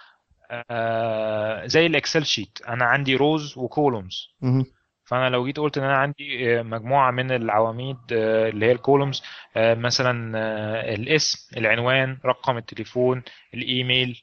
آه، زي الاكسل شيت. انا عندي روز وكولومز. مهم. فانا لو جيت قلت ان انا عندي آه، مجموعه من العواميد آه، اللي هي الكولومز، مثلا آه، الاسم، العنوان، رقم التليفون، الايميل.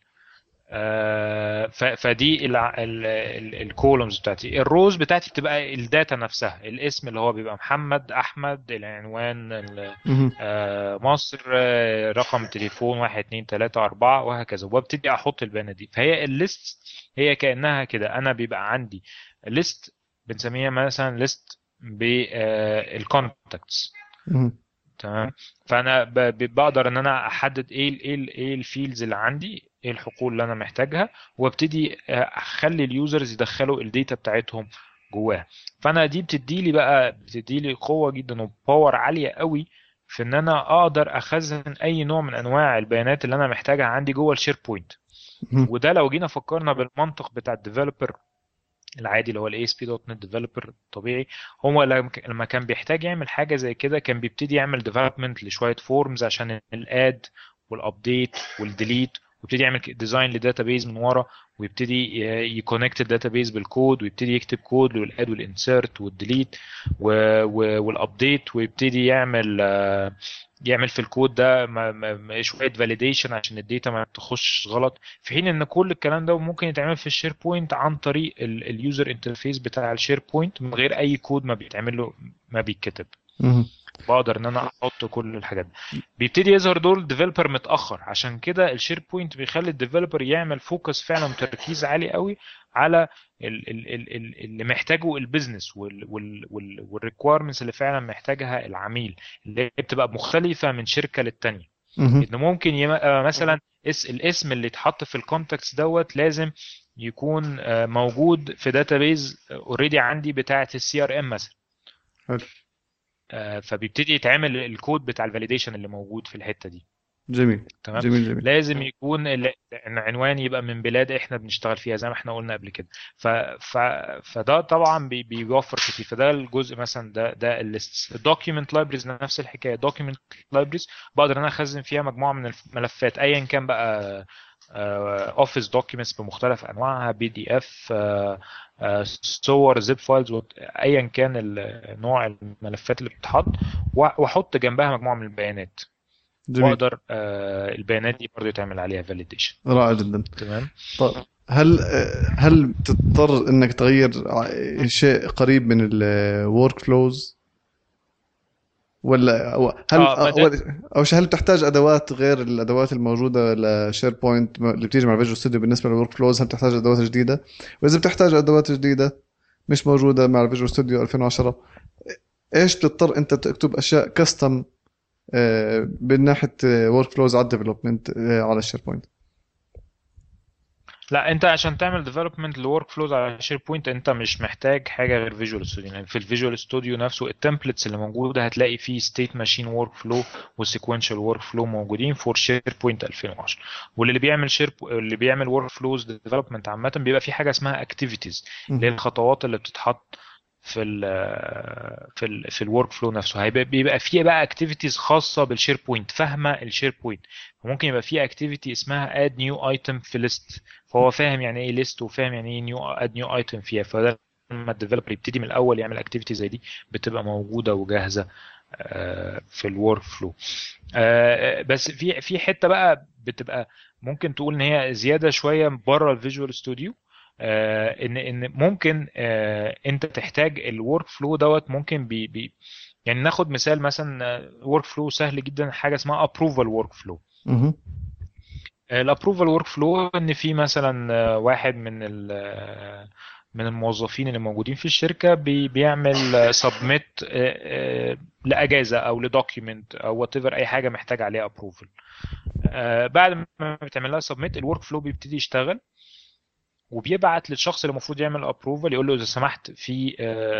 آه، ف- فدي الكولومز بتاعتي. الروز بتاعتي بتبقى الداتا نفسها، الاسم اللي هو بيبقى محمد احمد، العنوان ال- مهم. آه، مصر، آه، رقم التليفون واحد اتنين تلاتة أربعة وهكذا، وابتدي أحط البيانات دي. فهي الليست هي كأنها كده. أنا بيبقى عندي ليست بنسميها مثلا ليست بالكونتاكتس. مهم. تمام. فانا ب- ب- بقدر ان انا احدد ايه ال ايه ال ايه الفيلدز اللي عندي، ايه الحقول اللي انا محتاجها، وابتدي آه، اخلي اليوزرز يدخلوا الداتا بتاعتهم جواها. فانا دي بتدي لي بقى بتدي لي قوه جدا وباور عاليه قوي في ان انا اقدر اخزن اي نوع من انواع البيانات اللي انا محتاجها عندي جوه الشير بوينت. مهم. وده لو جينا فكرنا بالمنطق بتاع الديفلوبر العادي اللي هو الاي اس بي دوت نت ديفلوبر الطبيعي، هو لما لما كان بيحتاج يعمل حاجه زي كده كان بيبتدي يعمل ديفلوبمنت لشويه فورمز عشان الاد والابديت والديليت، ويبتدي يعمل ديزاين لداتابيز من ورا، ويبتدي يكونكت الداتابيز بالكود، ويبتدي يكتب كود للاد والانسيرت والديليت والابديت، ويبتدي يعمل آه، يعمل في الكود ده ما- ما- ما- شويه فاليديشن عشان الداتا ما تخش غلط. في حين ان كل الكلام ده ممكن يتعمل في الشير بوينت عن طريق اليوزر انترفيس بتاع الشير بوينت من غير اي كود ما بيتعمل له، ما بيتكتب. مهم. بقدر ان انا احط كل الحاجات دي. بيبتدي يظهر دور الديفلوبر متاخر، عشان كده الشير بوينت بيخلي الديفلوبر يعمل فوكس فعلا وتركيز عالي قوي على ال- ال- ال- ال- اللي محتاجه البيزنس والريكويرمنتس اللي فعلا محتاجها العميل، اللي هي بتبقى مختلفه من شركه للتانيه. مهم. ان ممكن يبقى مثلا اس الاسم اللي اتحط في الكونتاكتس دوت لازم يكون آه، موجود في داتابيز اوريدي عندي بتاعه السي ار ام مثلا. حلو. آه، فبيبتدي يتعمل الكود بتاع الفاليديشن اللي موجود في الحته دي. جميل تمام. جميل جميل. لازم يكون ال- العنوان يبقى من بلاد احنا بنشتغل فيها زي ما احنا قلنا قبل كده. ف... ف... فده طبعا بي... بيوفر كتير. فده الجزء مثلا ده ده الليست. الدوكيومنت لايبرز نفس الحكايه. دوكيومنت لايبرز بقدر انا اخزن فيها مجموعه من الملفات ايا كان بقى، اوفيس دوكيومنتس بمختلف انواعها، بي دي اف، صور، زيب فايلز، ايا كان ال- نوع الملفات اللي بتتحط، واحط جنبها مجموعه من البيانات، جميل. واقدر آه، البيانات دي برضو يتعمل عليها فاليديشن. رائع جدا. تمام. طيب هل هل بتضطر انك تغير ع- شيء قريب من الورك فلوز ولا أو هل اه ما ده أول أول شيء هل بتحتاج أدوات غير الأدوات الموجودة لشير بوينت اللي بتيجي مع فيجوال ستوديو بالنسبة للورك فلوز؟ هل بتحتاج أدوات جديدة؟ وإذا بتحتاج أدوات جديدة مش موجودة مع فيجوال ستوديو ألفين وعشرة، إيش بتضطر أنت تكتب أشياء كاستم من ناحية ورك فلوز على الديفلوبمنت على الشير بوينت؟ لا، انت عشان تعمل ديفلوبمنت لورك فلوز على شير بوينت انت مش محتاج حاجه غير فيجوال ستوديو. يعني في الفيجوال ستوديو نفسه التمبلتس اللي موجوده هتلاقي فيه ستيت ماشين ورك فلو وسيكوينشال ورك فلو موجودين فور شير بوينت ألفين وعشرة. واللي بيعمل شير اللي بيعمل ورك فلوز ديفلوبمنت عامه بيبقى في حاجه اسمها اكتيفيتيز، اللي هي مهم. الخطوات اللي بتتحط في ال في ال في الورك فلو نفسه. هيبقى بيبقى فيه بقى اكتيفيتيز خاصه بالشير بوينت، فاهمه الشير بوينت. ممكن يبقى فيه اكتيفيتي اسمها اد نيو ايتم في ليست، فهو فاهم يعني ايه ليست وفاهم يعني ايه نيو اد نيو ايتم فيها. فده لما الديفلوبر يبتدي من الاول يعمل اكتيفيتي زي دي بتبقى موجوده وجاهزه آه، في الورك فلو. بس في في حته بقى بتبقى ممكن تقول ان هي زياده شويه بره الفيجوال ستوديو. ان ان ممكن آه، انت تحتاج الورك فلو دوت ممكن بي بي يعني ناخد مثال مثلا ورك فلو سهل جدا، حاجه اسمها ابروفال ورك فلو. مهم. الابروفال ورك فلو ان في مثلا آه، واحد من ال آه، من الموظفين اللي موجودين في الشركة بي بيعمل سبميت لأجازة أو لدوكيمنت أو whatever أي حاجة محتاج عليها approval. آه، بعد ما بتعمل لها سبميت الورك فلو بيبتدي يشتغل، وبيبعت للشخص اللي المفروض يعمل ابروفل يقول له اذا سمحت في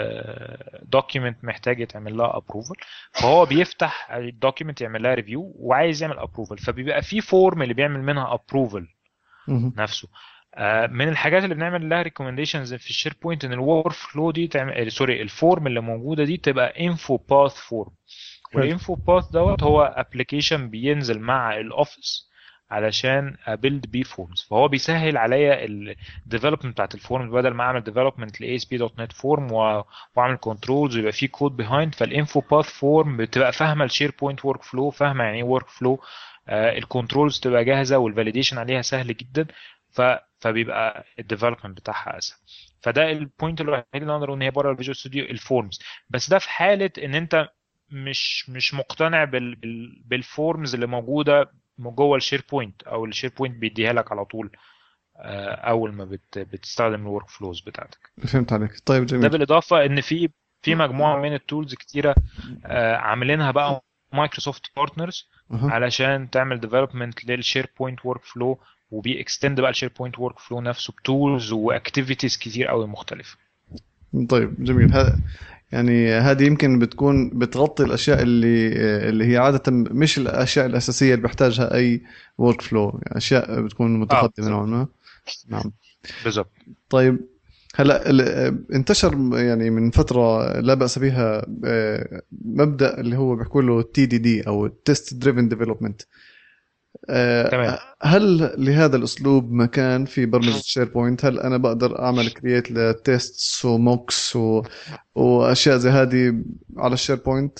دوكيمنت محتاج يتعمل لها ابروفل، فهو بيفتح الدوكيمنت يعمل لها ريفيو وعايز يعمل ابروفل، فبيبقى في فورم اللي بيعمل منها ابروفل مهم. نفسه. آه، من الحاجات اللي بنعمل لها ريكومنديشنز في الشير بوينت ان الورك فلو دي تعمل سوري الفورم اللي موجوده دي تبقى انفو باث فورم. حلو. والانفو باث دوت هو ابلكيشن بينزل مع الاوفيس علشان ابيلد بيه فورمز، فهو بيسهل عليا الديفلوبمنت بتاعت الفورم، بدل ما اعمل ديفلوبمنت لاي اس بي دوت نت فورم واعمل كنترولز ويبقى فيه كود بيهايند. فالانفو باث فورم بتبقى فاهمه الشير بوينت ورك فلو، فاهمه يعني ايه ورك فلو، الكنترولز تبقى جاهزه والفاليديشن عليها سهل جدا، ف فبيبقى الديفلوبمنت بتاعها اسهل. فده البوينت الوحيد اللي اقدر اقول ان هي بره الفيجوال ستوديو الفورمز. بس ده في حاله ان انت مش مش مقتنع بال بال بالفورمز اللي موجوده جوه الشير بوينت، او الشير بوينت بيديها لك على طول آه، اول ما بت بتستخدم الورك فلوز بتاعتك. فهمت عليك. طيب ده جميل. بالاضافه ان في في مجموعه من التولز كتيره آه، عاملينها بقى مايكروسوفت بارتنرز أها. علشان تعمل ديفلوبمنت للشير بوينت ورك فلو، وبيكستند بقى الشير بوينت ورك فلو نفسه بتولز واكتيفيتيز كتير قوي مختلفه. طيب جميل. ه... يعني هذه يمكن بتكون بتغطي الأشياء اللي اللي هي عادة مش الأشياء الأساسية اللي بيحتاجها أي ورك فلو، يعني أشياء بتكون اه متقدمة بالظبط. نوعا ما. نعم. بالظبط. طيب هلا ال- انتشر يعني من فترة لا بأس بها آه، مبدأ اللي هو بيحكوا له تي دي دي أو تيست دريفن ديفلوبمنت. تمام. هل لهذا الأسلوب مكان في برمجة شير بوينت؟ هل أنا بقدر أعمل كرييت لتيستس وموكس و... وأشياء زي هذه على الشير بوينت؟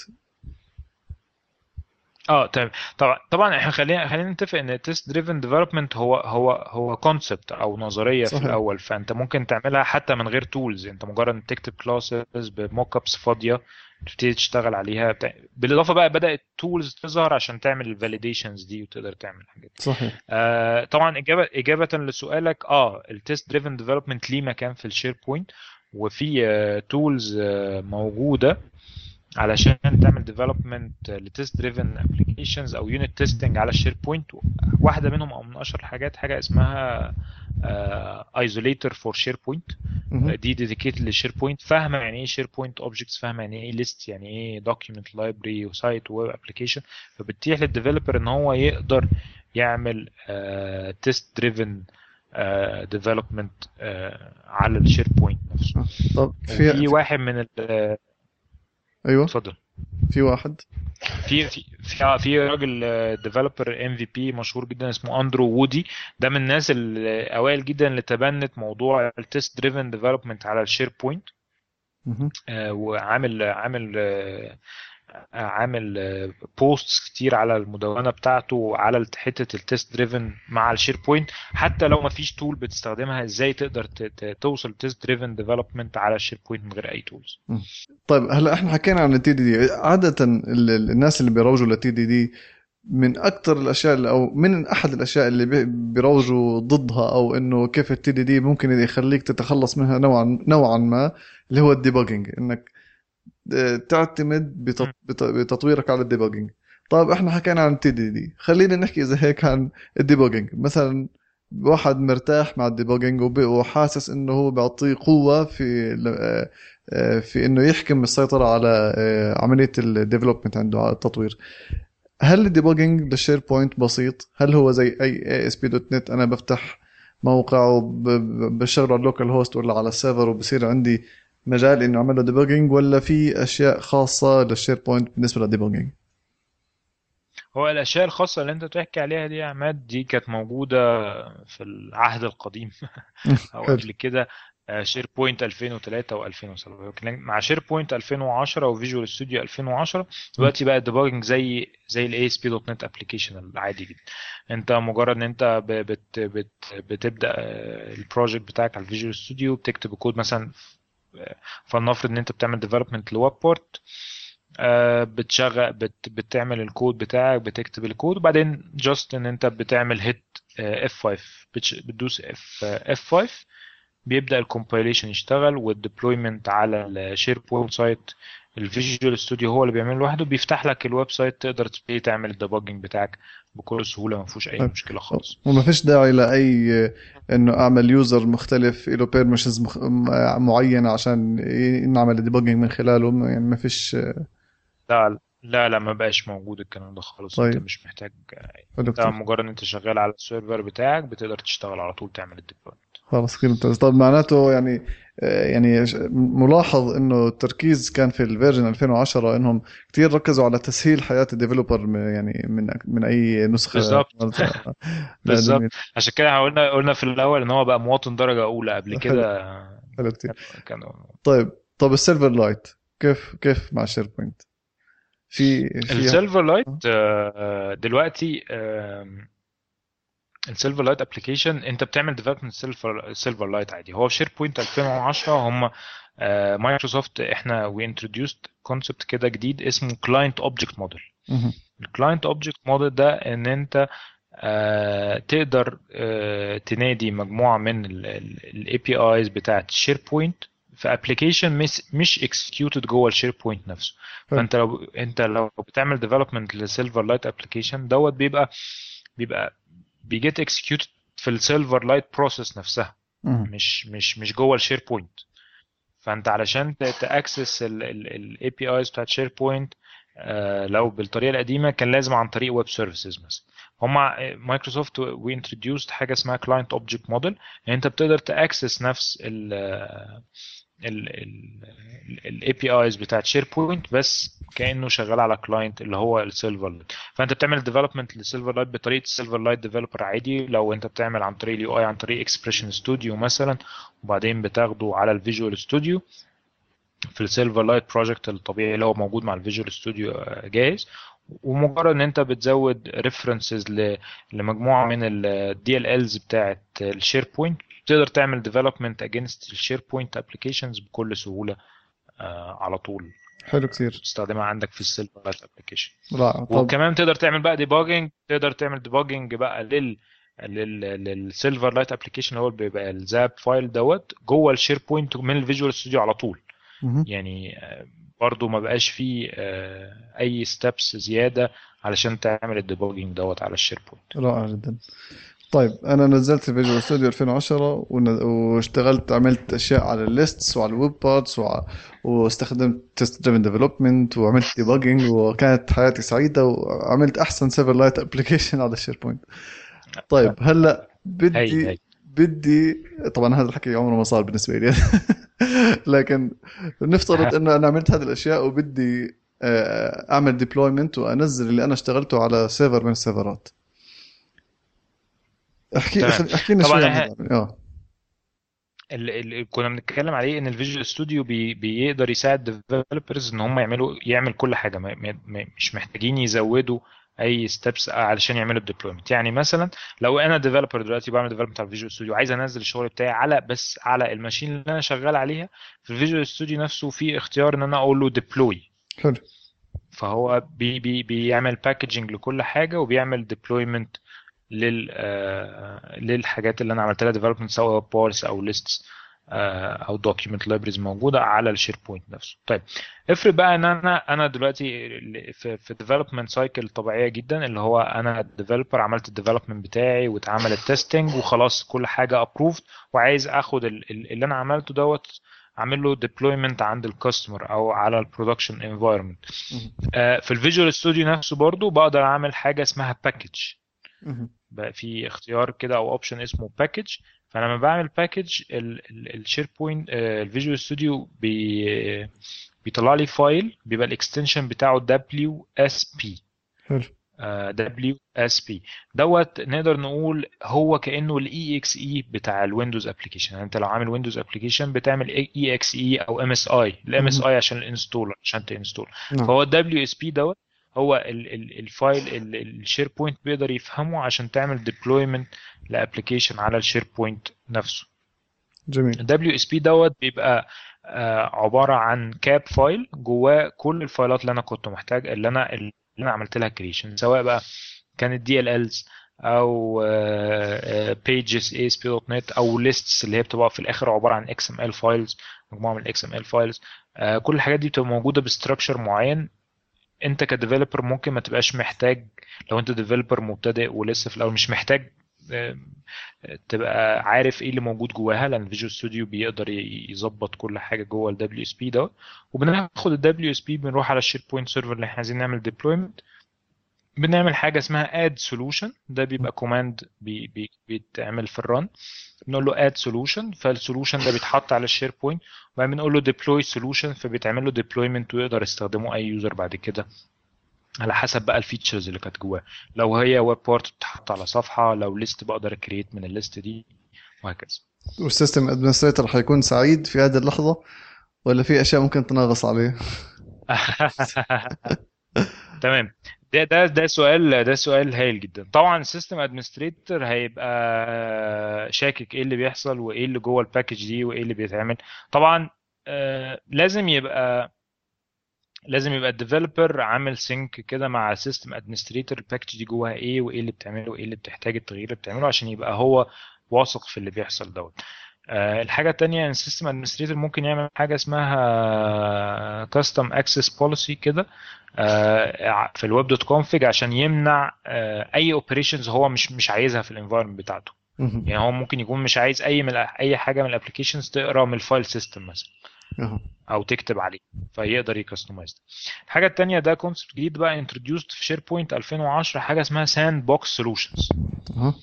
اه تمام. طبعا طبعا احنا خلينا خلينا نتفق ان التست دريفن ديفلوبمنت هو هو هو كونسبت او نظريه في صحيح. الاول، فانت ممكن تعملها حتى من غير تولز، انت مجرد انك تكتب كلاسز بموك ابس فاضيه تبتدي تشتغل عليها بتاع. بالاضافه بقى بدات تولز تظهر عشان تعمل الفاليديشنز دي وتقدر تعمل الحاجات دي. صحيح. آه طبعا اجابه اجابه لسؤالك، اه التست دريفن ديفلوبمنت ليه مكان في الشير بوينت، وفي تولز آه موجوده علشان تعمل ديفلوبمنت لتست دريفن ابلكيشنز او يونت تيستنج على الشير بوينت. واحده منهم او من اشهر الحاجات حاجه اسمها ايزوليتر فور شير بوينت. مهم. دي ديديكيتد للشير بوينت، فاهمه يعني ايه شير بوينت اوبجكتس، فاهمه يعني ايه ليست، يعني ايه دوكيمنت لايبرري وسايت وويب ابلكيشن، فبتتيح للديفلوبر ان هو يقدر يعمل تيست دريفن ديفلوبمنت على الشير بوينت نفسه. آه. طب في, وفي في واحد من ال- آه، أيوه، اتفضل. في واحد. في في في في راجل ديفلوبر ام في بي مشهور جدا اسمه اندرو وودي، ده من الناس الاوائل جدا اللي تبنت موضوع التست دريفن ديفلوبمنت على الشير بوينت. مهم. وعامل عامل آه، عامل بوستس كتير على المدونة بتاعته على حتة التست دريفن مع الشير بوينت، حتى لو ما فيش تول بتستخدمها ازاي تقدر ت- ت- توصل تست دريفن ديفلوبمنت على الشير بوينت من غير اي تولز. مم. طيب هلا احنا حكينا عن التي دي دي. عادة ال- ال- الناس اللي بيروجوا للتي دي دي من اكثر الاشياء اللي او من احد الاشياء اللي بي- بيروجوا ضدها، او انه كيف التي دي دي ممكن يخليك تتخلص منها نوعا نوعا ما، اللي هو الديبوجينج، انك اه، تعتمد بتط- بت- بتطويرك على الديبوجينج. طيب احنا حكينا عن التي دي دي، خلينا نحكي اذا هيك عن الديبوجينج. مثلا واحد مرتاح مع الديبوجينج وب- وحاسس انه هو بيعطيه قوة في ال- اه، اه، في انه يحكم السيطرة على اه، عملية الديفلوبمنت عنده على التطوير. هل الديبوجينج للشير بوينت بسيط؟ هل هو زي اي اي اس بي دوت نت انا بفتح موقع وبشغله على اللوكال هوست ولا على السيرفر وبصير عندي مجال انه اعمل له ديبوجينج، ولا في اشياء خاصة للشير بوينت بالنسبة للديبوجينج؟ هو الأشياء الخاصة اللي أنت بتحكي عليها دي يا عماد دي كانت موجودة في العهد القديم أو حلو. قبل كده، شير بوينت ألفين وثلاثة و2007. لكن مع شير بوينت ألفين وعشرة وفيجوال ستوديو ألفين وعشرة دلوقتي بقى الديباجنج زي زي الاي اس بي دوت نت ابلكيشن العادي جدا. انت مجرد ان انت ب- بت بت بتبدا البروجكت بتاعك على الفيجوال ستوديو، بتكتب الكود مثلا، فلنفرض ان انت بتعمل ديفلوبمنت لويب بورت، آه، بتشغل بت بتعمل الكود بتاعك، بتكتب الكود، وبعدين جاست ان انت بتعمل هيت اف خمسة، بتش- بتدوس اف اف خمسة بيبدأ الكومبايليشن يشتغل والديبلويمنت على الشير بوينت سايت. الفيجوال ستوديو هو اللي بيعمله لوحده، بيفتح لك الويب سايت تقدر تبتدي تعمل الديباجنج بتاعك بكل سهولة، ما فيهوش اي طيب، مشكلة خالص. وما فيش داعي لأي إنه أعمل يوزر مختلف له بيرميشنز مخ... م- معينة عشان ي- نعمل ديبوجينج من خلاله، يعني ما فيش. لا لا لا، ما بقاش موجود الكلام ده خالص، انت طيب، مش محتاج. حلو ده كتير. مجرد ان انت شغال على السيرفر بتاعك بتقدر تشتغل على طول تعمل الديبلويمنت. خلاص كده ممتاز. طب معناته يعني آه، يعني ش- ملاحظ انه التركيز كان في الفيرجن ألفين وعشرة انهم كتير ركزوا على تسهيل حياة الديفلوبر، م- يعني من من اي نسخة بالظبط. عملتها. لا، بالظبط، جميل. عشان كده قلنا قلنا في الاول ان هو بقى مواطن درجة اولى. قبل حلو، كده حلو كتير. كانوا كانوا طيب، طب السيرفر لايت كيف كيف مع شير بوينت؟ في فيها. السيلفر لايت آه. دلوقتي، السيلفر لايت ابلكيشن انت بتعمل ديفلوبمنت سيلفر سيلفر لايت عادي. هو في شير بوينت ألفين وعشرة هم آه، مايكروسوفت، احنا وي انتروديوست كونسبت كده جديد اسمه كلاينت اوبجكت موديل. مهم. الكلاينت اوبجكت موديل ده ان انت آه، تقدر آه، تنادي مجموعه من الاي بي ايز بتاعت الشير بوينت في ابلكيشن مش مش اكسكيوتد جوه الشير بوينت نفسه. حلو. فانت لو انت لو بتعمل ديفلوبمنت للسيلفر لايت ابلكيشن دوت بيبقى بيبقى بيجيت اكسكيوتد في السيلفر لايت بروسيس نفسها، مهم. مش مش مش جوه الشير بوينت. فانت علشان تاكسس الاي بي ايز بتاعت شير بوينت لو بالطريقه القديمه كان لازم عن طريق ويب سيرفيسز مثلا. هم مايكروسوفت وي انتروديوست حاجه اسمها كلاينت اوبجكت موديل، يعني انت بتقدر تاكسس نفس ال الاي بي ايز بتاعت شير بوينت بس كانه شغال على كلاينت اللي هو السيلفر لايت. فانت بتعمل ديفلوبمنت للسيلفر لايت بطريقه السيلفر لايت ديفلوبر عادي. لو انت بتعمل عن طريق اليو اي عن طريق اكسبريشن ستوديو مثلا، وبعدين بتاخده على الفيجوال ستوديو في السيلفر لايت بروجكت الطبيعي اللي هو موجود مع الفيجوال ستوديو جاهز. ومجرد ان انت بتزود ريفرنسز لمجموعه من الدي ال الز بتاعت الشير بوينت، تقدر تعمل ديفلوبمنت اجينست الشير بوينت ابلكيشنز بكل سهوله آه، على طول. حلو آه، كتير. وتستخدمها عندك في السيلفر لايت ابلكيشن. رائع. طب. وكمان تقدر تعمل بقى ديباجنج، تقدر تعمل ديباجنج بقى لل لل للسيلفر لايت ابلكيشن اللي هو بيبقى الزاب فايل دوت جوه الشير بوينت من الفيجوال ستوديو على طول. مهم. يعني آه، برضو ما بقاش فيه آه، اي ستابس زياده علشان تعمل الديباجنج دوت على الشير بوينت. رائع جدا. طيب، انا نزلت فيجوال ستوديو ألفين وعشرة ون- واشتغلت، عملت اشياء على الليستس وعلى الويب بارتس وع... واستخدمت تيست دريفن ديفلوبمنت وعملت ديباجنج، وكانت حياتي سعيده وعملت احسن سيفر لايت ابلكيشن على الشير بوينت. طيب، هلا هايل هايل. بدي بدي طبعا هذا الحكي عمره ما صار بالنسبه لي. لكن نفترض انه انا عملت هذه الاشياء وبدي آه، اعمل ديبلويمنت وانزل اللي انا اشتغلته على سيرفر من السيرفرات. احكي تمام. خل- احكي لنا شوي طبعا عن احنا هذا. اه. اللي كنا بنتكلم عليه ان الفيجوال ستوديو بي بيقدر يساعد ديفلوبرز ان هم يعملوا يعمل كل حاجه، ما ما- ما- مش محتاجين يزودوا اي ستبس علشان يعملوا الديبلويمنت. يعني مثلا لو انا ديفلوبر دلوقتي بعمل ديفلوبمنت على الفيجوال ستوديو، عايز انزل الشغل بتاعي على بس على الماشين اللي انا شغال عليها، في الفيجوال ستوديو نفسه في اختيار ان انا اقول له ديبلوي. حلو. فهو بي بي بيعمل باكجنج لكل حاجه وبيعمل ديبلويمنت لل آه، للحاجات اللي انا عملت لها ديفلوبمنت، سواء بارس او ليستس او دوكيومنت لايبرز موجوده على الشير بوينت نفسه. طيب، افرض بقى ان انا انا دلوقتي في في ديفلوبمنت سايكل طبيعيه جدا، اللي هو انا ديفلوبر عملت الديفلوبمنت بتاعي واتعمل التستنج وخلاص كل حاجه ابروفد، وعايز اخد ال- ال- اللي انا عملته دوت اعمل له ديبلويمنت عند الكاستمر او على البرودكشن انفايرمنت. مهم. في الفيجوال ستوديو نفسه برضو بقدر اعمل حاجه اسمها باكج. مهم. بقى في اختيار كده او اوبشن اسمه باكج. فلما بعمل باكج الشير بوينت الفيجوال ستوديو بي بيطلع لي فايل بيبقى الاكستنشن بتاعه دبليو اس بي. حلو. دبليو اس بي دوت نقدر نقول هو كانه الاي اكس اي بتاع الويندوز ابلكيشن. يعني انت لو عامل ويندوز ابلكيشن بتعمل اي اكس اي او ام اس اي، الام اس مهم. اي عشان الانستول عشان تنستول. نعم. فهو الدبليو اس بي دوت هو ال- ال- الفايل الشير بوينت بيقدر يفهمه عشان تعمل ديبلويمنت لابلكيشن على الشير بوينت نفسه. جميل. ال دبليو اس بي دوت بيبقى آه، عبارة عن كاب فايل جواه كل الفايلات اللي انا كنت محتاج، اللي انا اللي انا عملت لها كريشن، سواء بقى كانت دي ال الز او pages إيه إس بي دوت نت او lists اللي هي بتبقى في الاخر عباره عن إكس إم إل files، مجموعه من إكس إم إل files. آه، كل الحاجات دي بتبقى موجوده بستراكشر معين. انت كديفلوبر ممكن ما تبقاش محتاج، لو انت ديفلوبر مبتدئ ولسه في الاول مش محتاج آه، تبقى عارف ايه اللي موجود جواها، لان فيجوال ستوديو بيقدر ي- يظبط كل حاجه جوه ال دبليو إس بي ده. وبناخد ال دبليو إس بي بنروح على الشير بوينت سيرفر اللي احنا عايزين نعمل deployment، بنعمل حاجه اسمها add solution. ده بيبقى كوماند بي بي بيتعمل في الرن، بنقول له add solution، فالسولوشن ده بيتحط على الشير بوينت، وبعدين بنقول له deploy solution، فبيتعمل له deployment ويقدر يستخدمه اي يوزر بعد كده على حسب بقى الفيتشرز اللي كانت جواه. لو هي ويب بارت بتتحط على صفحه، لو ليست بقدر اكريت من الليست دي، وهكذا. والسيستم ادمنستريتور حيكون سعيد في هذه اللحظة ولا في اشياء ممكن تنغص عليه؟ تمام. ده ده ده سؤال ده سؤال هايل جدا. طبعا السيستم ادمنستريتور هيبقى شاكك ايه اللي بيحصل وايه اللي جوه الباكج دي وايه اللي بيتعمل. طبعا آه، لازم يبقى لازم يبقى الديفلوبر عامل سينك كده مع سيستم ادمنستريتور، الباكج دي جواها ايه وايه اللي بتعمله وايه اللي بتحتاج التغيير اللي بتعمله، عشان يبقى هو واثق في اللي بيحصل دوت. آه، الحاجة التانية ان السيستم ادمنستريتور ممكن يعمل حاجة اسمها كاستم اكسس بوليسي كده آه، في الويب دوت كونفيج، عشان يمنع آه، اي اوبريشنز هو مش مش عايزها في الانفايرمنت بتاعته. مهم. يعني هو ممكن يكون مش عايز اي من اي حاجة من الابلكيشنز تقرا من الفايل سيستم مثلا أها. او تكتب عليه، فيقدر يكستمايز ده. الحاجه التانية ده كونسبت جديد بقى انتروديوسد في شير بوينت ألفين وعشرة، حاجه اسمها ساند بوكس سولوشنز. أها.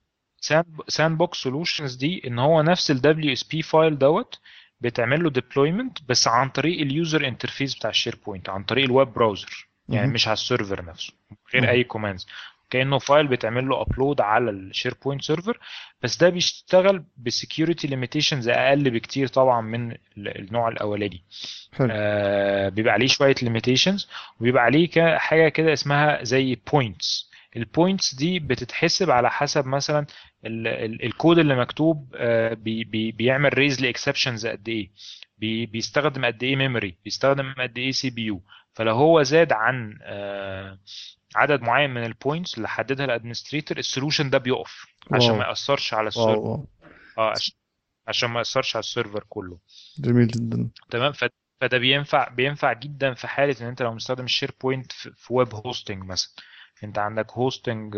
ساند بوكس سولوشنز دي ان هو نفس ال دبليو إس بي فايل دوت بتعمل له ديبلويمنت بس عن طريق اليوزر انترفيس بتاع الشير بوينت، عن طريق الويب براوزر، يعني مهم. مش على السيرفر نفسه، غير أها. اي كوماندز. كانه فايل بتعمل له ابلود على الشير بوينت سيرفر، بس ده بيشتغل بسكيورتي ليميتيشنز اقل بكتير طبعا من ال- النوع الاولاني. حلو. آه، بيبقى عليه شويه ليميتيشنز، وبيبقى عليه ك- حاجه كده اسمها زي بوينتس. البوينتس دي بتتحسب على حسب مثلا ال- ال- الكود اللي مكتوب آه، بي بي بيعمل ريز لاكسبشنز قد ايه، بي بيستخدم قد ايه ميموري، بيستخدم قد ايه سي بي يو. فلو هو زاد عن آه، عدد معين من البوينتس اللي حددها الادمنستريتور، السولوشن ده بيقف عشان واو. ما ياثرش على واو السيرفر. واو. اه عش- عشان ما ياثرش على السيرفر كله. جميل جدا. تمام. ف- فده بينفع بينفع جدا في حاله ان انت لو مستخدم الشير بوينت في في ويب هوستنج مثلا. انت عندك هوستنج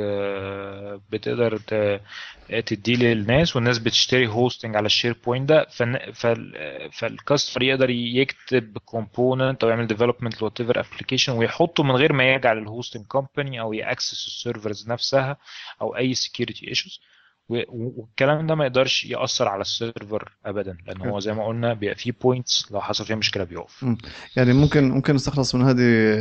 بتقدر ت- تديه للناس، والناس بتشتري هوستنج على الشير بوينت ده، فالن- فال- فالكاستمر يقدر يكتب كومبوننت او يعمل ديفلوبمنت لوات ايفر ابلكيشن ويحطه من غير ما يرجع للهوستنج كومباني او ياكسس السيرفرز نفسها او اي سكيورتي ايشوز. والكلام ده ما يقدرش يأثر على السيرفر ابدا، لان حلو. هو زي ما قلنا بيبقى فيه بوينتس، لو حصل فيها مشكله بيقف. مم. يعني ممكن ممكن نستخلص من هذه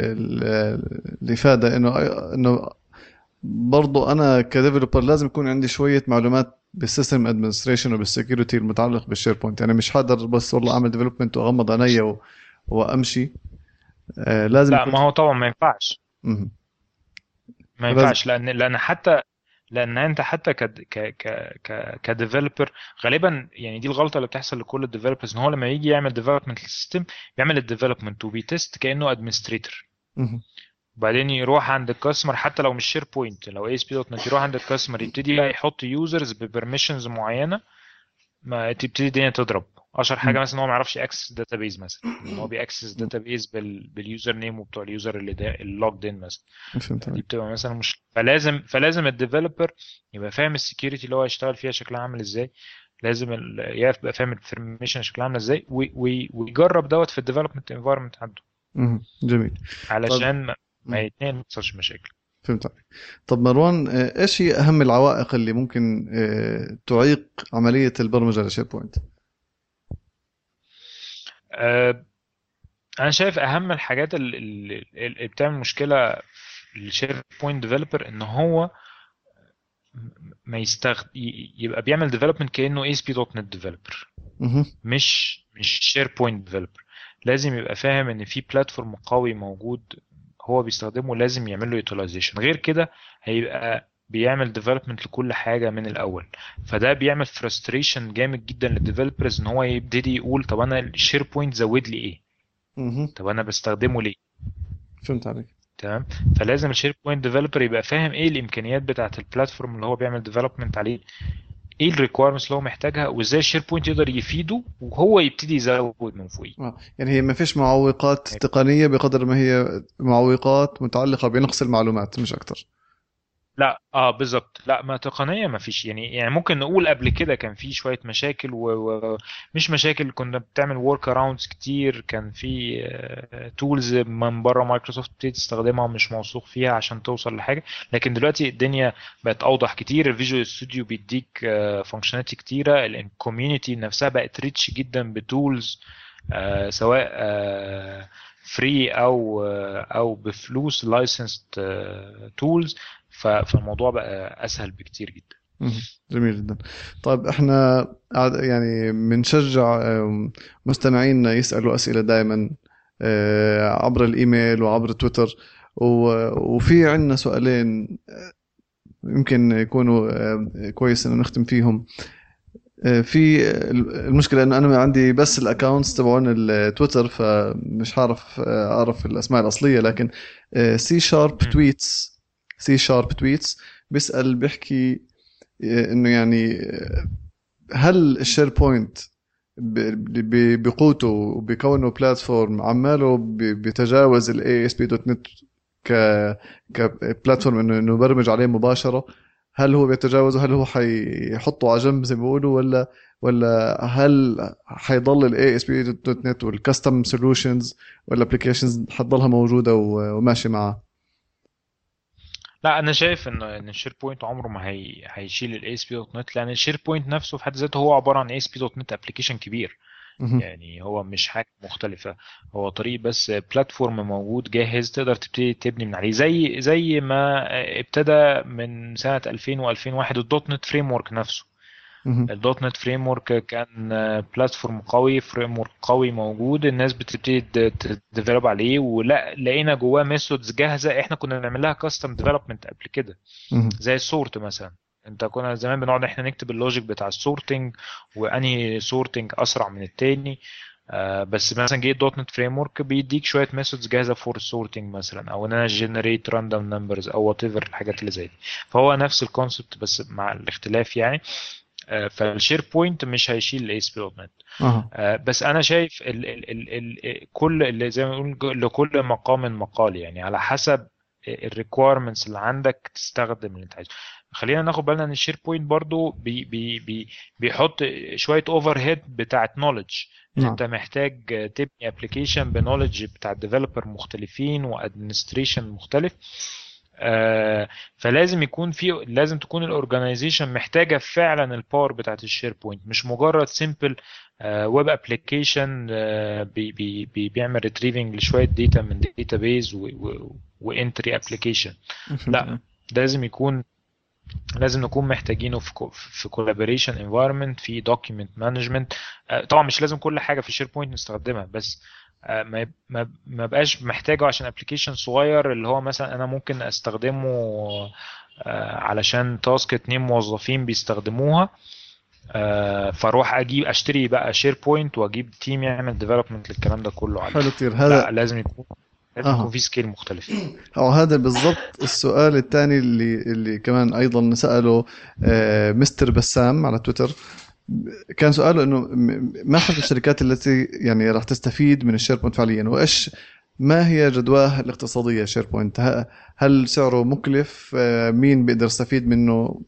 ال- الإفادة إنه إنه برضو أنا كديفلوبر لازم يكون عندي شوية معلومات بالسيستم ادمنستريشن وبالسكيورتي المتعلق بالشير بوينت. يعني مش حقدر بس والله أعمل ديفلوبمنت وأغمض عيني و- وأمشي. آه لازم لا، يكون ما هو طبعا ما ينفعش. مم. ما فلازم. ينفعش لان لان حتى لان انت حتى ك ك ك ك كديفلوبر غالبا، يعني دي الغلطه اللي بتحصل لكل الديفلوبرز، ان هو لما يجي يعمل ديفلوبمنت للسيستم بيعمل الديفلوبمنت وبيتست كانه ادمنستريتور. مم. وبعدين يروح عند الكاستمر، حتى لو مش شير بوينت، لو اي اس بي دوت نت، يروح عند الكاستمر يبتدي بقى يحط يوزرز ببرميشنز معينه، ما تبتدي الدنيا تضرب. اشهر حاجه مم. مثلا هو ما يعرفش ياكسس داتابيز مثلا، ان هو بياكسس داتابيز بال باليوزر نيم وبتوع اليوزر اللي ده اللوجد ان مثلا. فهمت دي عليك. بتبقى مثلا مش، فلازم فلازم الديفلوبر يبقى فاهم السكيورتي اللي هو هيشتغل فيها شكلها عامل ازاي. لازم ال- يبقى فاهم الانفورميشن شكلها عامله ازاي، وي- وي- ويجرب دوت في الديفلوبمنت انفايرمنت عنده، مم. جميل. طيب. علشان ما ما مم. يتنين ما يحصلش مشاكل. فهمت عليك. طب مروان، آه، ايش هي اهم العوائق اللي ممكن آه، تعيق عملية البرمجة لشير بوينت؟ أه، انا شايف اهم الحاجات اللي, اللي اللي بتعمل مشكله للشير بوينت ديفلوبر ان هو ما يستخد... ي- يبقى بيعمل ديفلوبمنت كانه اي اس بي دوت نت ديفلوبر، مهم. مش مش شير بوينت ديفلوبر. لازم يبقى فاهم ان في بلاتفورم قوي موجود هو بيستخدمه، لازم يعمل له يوتيلايزيشن، غير كده هيبقى بيعمل ديفلوبمنت لكل حاجه من الاول. فده بيعمل فرستريشن جامد جدا للديفلوبرز، ان هو يبتدي يقول طب انا الشير بوينت زود لي ايه، مهم. طب انا بستخدمه ليه. فهمت عليك. تمام. فلازم الشير بوينت ديفلوبر يبقى فاهم ايه الامكانيات بتاعه البلاتفورم اللي هو بيعمل ديفلوبمنت عليه، ايه الريكويرمنتس اللي هو محتاجها، وازاي الشير بوينت يقدر يفيده وهو يبتدي يزود من فوقيه. آه. يعني هي ما فيش معوقات تقنية بقدر ما هي معوقات متعلقة بنقص المعلومات مش أكتر. لا اه بالظبط، لا ما تقنيه ما فيش، يعني يعني ممكن نقول قبل كده كان في شويه مشاكل ومش مشاكل، كنا بتعمل ورك اراوندز كتير، كان في تولز من بره مايكروسوفت بتبتدي تستخدمها ومش موثوق فيها عشان توصل لحاجه. لكن دلوقتي الدنيا بقت اوضح كتير، الفيجوال ستوديو بيديك فانكشناليتي كتيره، الكوميونتي نفسها بقت ريتش جدا بتولز، آه، سواء فري او آه، او بفلوس لايسنسد تولز. فالموضوع بقى اسهل بكتير جدا. مهم. جميل جدا. طيب احنا عاد- يعني بنشجع آم، مستمعينا يسألوا أسئلة دائما عبر الإيميل وعبر تويتر، و- وفي عندنا سؤالين يمكن يكونوا آم، كويس إنه نختم فيهم. آه، في المشكلة إنه أنا عندي بس الأكاونتس تبعون التويتر، فمش هعرف آه، أعرف الأسماء الأصلية، لكن سي شارب مم. تويتس سي شارب تويتس بيسأل بيحكي آه، إنه يعني هل الشير بوينت ب- ب- بقوته وبكونه بلاتفورم عماله ب- بيتجاوز الاي اس بي دوت نت ك كبلاتفورم انه انه يبرمج عليه مباشره؟ هل هو بيتجاوزه؟ هل هو حيحطه على جنب زي ما بيقولوا، ولا ولا هل حيضل الاي اس بي دوت نت والكاستم سولوشنز والابلكيشنز حتضلها موجوده و- وماشي معه؟ لا انا شايف ان ان الشير بوينت عمره ما هي هيشيل الاي اس بي دوت نت، لان الشير بوينت نفسه في حد ذاته هو عباره عن اي اس بي دوت نت ابلكيشن كبير. مهم. يعني هو مش حاجه مختلفه، هو طريق بس بلاتفورم موجود جاهز تقدر تبتدي تبني من عليه، زي زي ما ابتدى من سنه ألفين و2001 الدوت نت فريم ورك نفسه. مهم. الدوت نت فريم ورك كان بلاتفورم قوي، فريم ورك قوي موجود، الناس بتبتدي تديفلوب عليه، ولا لقينا جواه ميثودز جاهزه احنا كنا بنعمل لها كاستم ديفلوبمنت قبل كده، مهم. زي السورت مثلا. انت كنا زمان بنقعد احنا نكتب اللوجيك بتاع السورتنج، وانهي سورتنج اسرع من التاني. آه بس مثلا جه الدوت نت فريم ورك بيديك شويه ميثودز جاهزه فور السورتنج مثلا، او ان انا جنريت راندوم نمبرز او وات ايفر الحاجات اللي زي دي. فهو نفس الكونسبت بس مع الاختلاف يعني. آه، فالشير بوينت مش هيشيل الاي اس بي دوت نت. اها. بس انا شايف ال ال ال ال كل اللي زي ما بنقول لكل مقام مقال، يعني على حسب الريكويرمنتس اللي عندك تستخدم اللي انت عايزه. خلينا ناخد بالنا ان الشير بوينت برضو بي بي بي بيحط شويه اوفر هيد بتاعت نولج، ان نعم. انت محتاج تبني ابلكيشن بنولج بتاع الديفلوبر مختلفين وادمنستريشن مختلف. آه، فلازم يكون في، لازم تكون الاورجنايزيشن محتاجه فعلا الباور بتاعت الشير بوينت، مش مجرد سيمبل ويب ابلكيشن بي بي بي بيعمل ريتريفنج لشويه داتا من داتابيز وانتري ابلكيشن. فهمت لا، عليك. لازم يكون، لازم نكون محتاجينه في كو في كولابوريشن انفايرمنت، في دوكيمنت مانجمنت. طبعا مش لازم كل حاجه في الشير بوينت نستخدمها، بس آه، ما يب- ما ما بقاش محتاجه عشان ابلكيشن صغير اللي هو مثلا انا ممكن استخدمه آه، علشان تاسك اتنين موظفين بيستخدموها. آه، فاروح اجيب اشتري بقى شير بوينت واجيب تيم يعمل ديفلوبمنت للكلام ده كله عليه. حلو كتير لا، هذا. لازم يكون، لازم يكون اها. في سكيل مختلف. أو هذا بالضبط السؤال الثاني اللي اللي كمان أيضا سأله آه، مستر بسام على تويتر. كان سؤاله إنه م- ما حجم الشركات التي يعني راح تستفيد من الشيربوينت فعليا، وإيش ما هي جدواه الاقتصادية شيربوينت؟ ه- هل سعره مكلف؟ آه، مين بيقدر يستفيد منه؟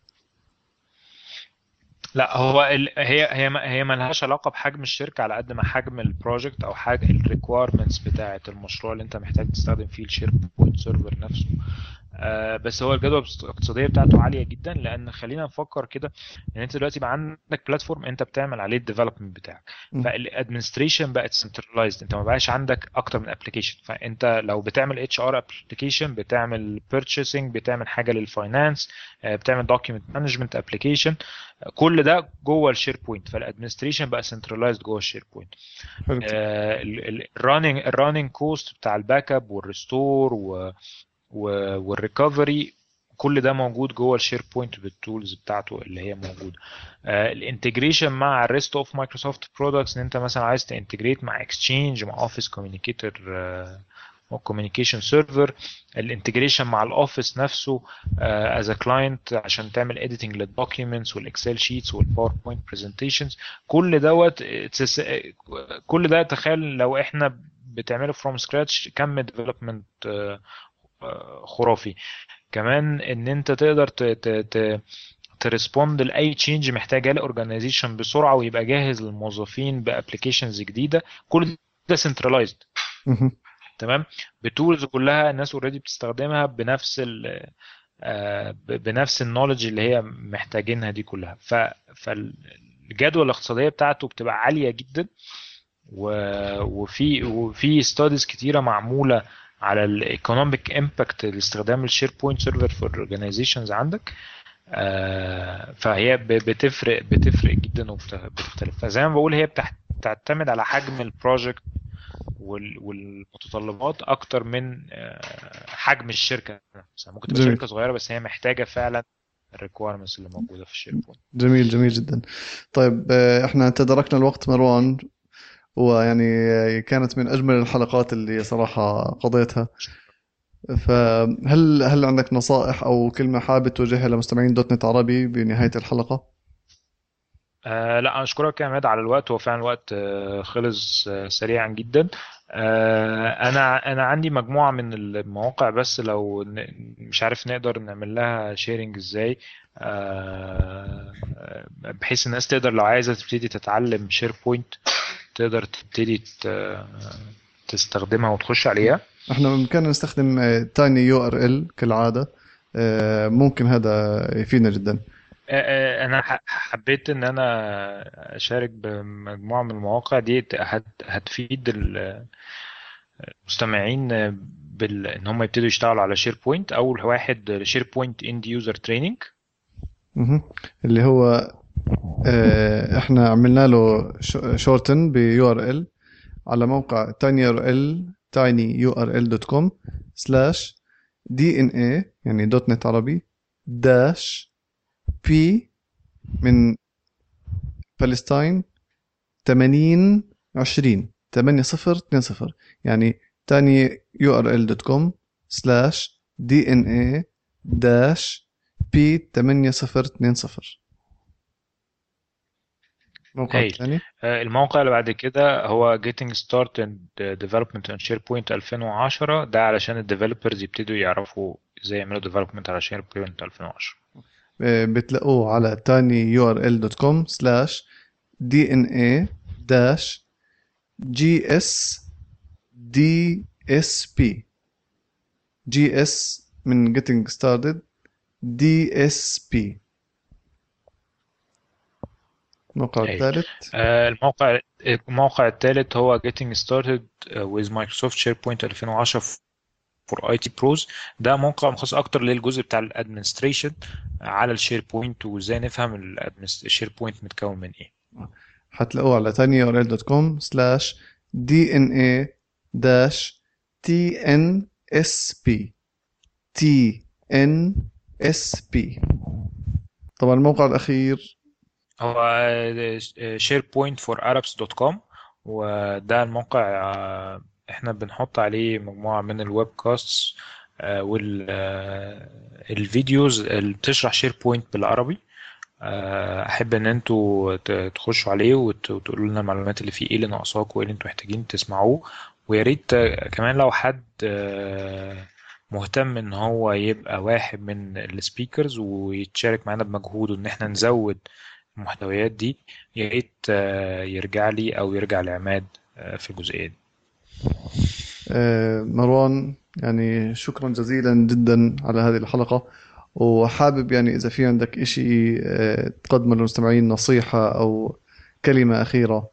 لا هو ال... هي هي ما هي ما لهاش علاقه بحجم الشركه على قد ما حجم البروجكت او حاجه الريكويرمنتس بتاعه المشروع اللي انت محتاج تستخدم فيه الشير بوينت سيرفر نفسه. آه بس هو الجدوى الاقتصاديه بتاعته عاليه جدا، لان خلينا نفكر كده ان انت دلوقتي بقى عندك بلاتفورم انت بتعمل عليه الديفلوبمنت بتاعك، م- فالادمنستريشن بقت سنترلايزد، انت ما بقاش عندك اكتر من ابلكيشن. فانت لو بتعمل اتش ار ابلكيشن، بتعمل بيرتشيسنج، بتعمل حاجه للفاينانس، بتعمل دوكيمنت مانجمنت ابلكيشن، كل ده جوه الشير بوينت. فالادمنستريشن بقى سنترلايزد جوه الشير بوينت. حلو كتير. الراننج الراننج كوست بتاع الباك اب والريستور والريكفري، كل ده موجود جوه الشير بوينت بالتولز بتاعته اللي هي موجوده. الانتجريشن مع الريست اوف مايكروسوفت برودكتس، ان انت مثلا عايز تانتجريت مع اكسشينج، مع اوفيس كوميونيكيتور والكوميونيكيشن سيرفر، الانتجريشن مع الاوفيس نفسه از ا كلاينت عشان تعمل اديتنج للدوكيومنتس والاكسل شيتس والباوربوينت برزنتيشنز. كل دوت كل ده تخيل لو احنا بتعمله فروم سكراتش، كم ديفلوبمنت خرافي. كمان ان انت تقدر ت ت ت تريسبوند لاي تشينج محتاجه الاورجانيزيشن بسرعه، ويبقى جاهز للموظفين بابلكيشنز جديده. كل ده سنترلايزد مهم. تمام، بتولز كلها الناس اوريدي بتستخدمها بنفس ال آه، ب- بنفس النولج اللي هي محتاجينها دي كلها. ف فالجدوى الاقتصاديه بتاعته بتبقى عاليه جدا. و- وفي وفي ستاديز كتيره معموله على الايكونوميك امباكت لاستخدام الشير بوينت سيرفر في الاورجانيزيشنز عندك. آه، فهي ب- بتفرق بتفرق جدا وبتختلف. فزي ما بقول هي بتح- بتعتمد على حجم البروجكت وال- والمتطلبات اكتر من آه، حجم الشركه نفسها. ممكن تبقى جميل شركه صغيره بس هي محتاجه فعلا الريكويرمنتس اللي موجوده في الشير بوينت. جميل جميل جدا. طيب آه، احنا تداركنا الوقت مروان، ويعني آه، كانت من اجمل الحلقات اللي صراحة قضيتها. فهل هل عندك نصائح او كلمة حابب توجهها لمستمعين دوت نت عربي بنهاية الحلقة؟ آه لا، اشكرك يا عماد على الوقت. هو فعلا الوقت آه خلص آه سريعا جدا. آه انا انا عندي مجموعه من المواقع، بس لو ن- مش عارف نقدر نعمل لها شيرنج ازاي، آه بحيث الناس تقدر لو عايزه تبتدي تتعلم شير بوينت تقدر تبتدي ت- تستخدمها وتخش عليها. احنا بإمكاننا نستخدم تايني يو ار ال كالعادة. آه، ممكن هذا يفيدنا جدا. آه، آه، انا ح- حبيت ان انا اشارك بمجموعه من المواقع دي هت- هتفيد المستمعين بال... ان هم يبتدوا يشتغلوا على شير بوينت. اول واحد شير بوينت اند يوزر تريننج. مهم. اللي هو آه، احنا عملنا له شورتن بيو ار ال على موقع تايني يو ار ال تايني يو ار ال دوت كوم سلاش دي ان اي يعني دوت نت عربي داش بي من فلسطين ثمانين عشرين ثمانية صفر اثنين صفر، يعني تاني يو ار ال دوت كوم سلاش دي ان اي داش بي ثمانية صفر اثنين صفر. الموقع هايل. الثاني آه، الموقع اللي بعد كده هو Getting Started Development on SharePoint ألفين وعشرة. ده علشان الديفلوبرز يبتدوا يعرفوا ازاي يعملوا development على SharePoint ألفين وعشرة. آه، بتلاقوه على تاني يو ار ال دوت كوم سلاش دي ان اي داش جي اس دي اس بي. جي اس من getting started دي اس بي. الموقع هايل. الثالث آه، الموقع الموقع الثالث هو Getting Started with Microsoft SharePoint ألفين وعشرة فور اي تي بروز. ده موقع مخصص اكتر للجزء بتاع الادمنستريشن على الشير بوينت، وازاي نفهم الشير بوينت متكون من ايه. حتلاقوه على tinyurl دوت كوم slash dna dash tnsp tnsp. طبعا الموقع الأخير هو شير بوينت فور ارابس دوت كوم. وده الموقع آه، احنا بنحط عليه مجموعة من الويب كاستس والفيديوز اللي بتشرح شير بوينت بالعربي. آه، احب ان انتوا ت- تخشوا عليه وت- وتقولوا لنا المعلومات اللي فيه، ايه اللي ناقصاكم وايه اللي انتوا محتاجين تسمعوه. ويا ريت آه، كمان لو حد آه، مهتم ان هو يبقى واحد من السبيكرز ويتشارك معانا بمجهوده ان احنا نزود المحتويات دي، يا ريت آه، يرجع لي او يرجع لعماد آه، في الجزئية دي. آه، مروان، يعني شكرا جزيلا جدا على هذه الحلقة. وحابب يعني إذا في عندك إشي آه، تقدمه للمستمعين، نصيحة أو كلمة أخيرة.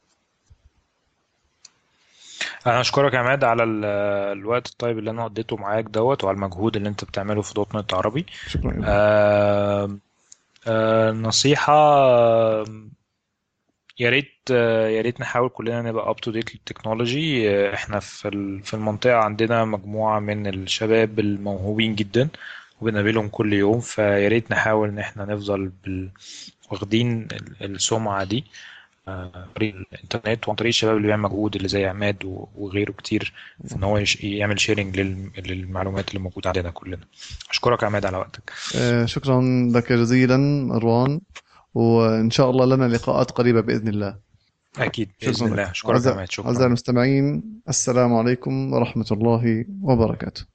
انا اشكرك يا عماد على ال- الوقت الطيب اللي انا قضيته معاك دوت، وعلى المجهود اللي انت بتعمله في دوت نت عربي. شكرا لك. آه، آه، نصيحة، آه، يا ريت آه، يا ريت نحاول كلنا نبقى up to date للتكنولوجي. آه، احنا في ال- في المنطقة عندنا مجموعة من الشباب الموهوبين جدا وبنقابلهم كل يوم، فيا ريت نحاول ان احنا نفضل بال... واخدين ال- السمعة دي. طريق الانترنت وعن طريق الشباب اللي بيعمل مجهود اللي زي عماد و- وغيره كتير في ان هو يش- يعمل شيرنج للمعلومات اللي موجوده عندنا كلنا. اشكرك يا عماد على وقتك. آه، شكرا لك جزيلا مروان، وإن شاء الله لنا لقاءات قريبة بإذن الله. اكيد شكرا باذن لك. الله. اشكرك يا أعزائي عماد. أعزائي شكرا. المستمعين، السلام عليكم ورحمة الله وبركاته.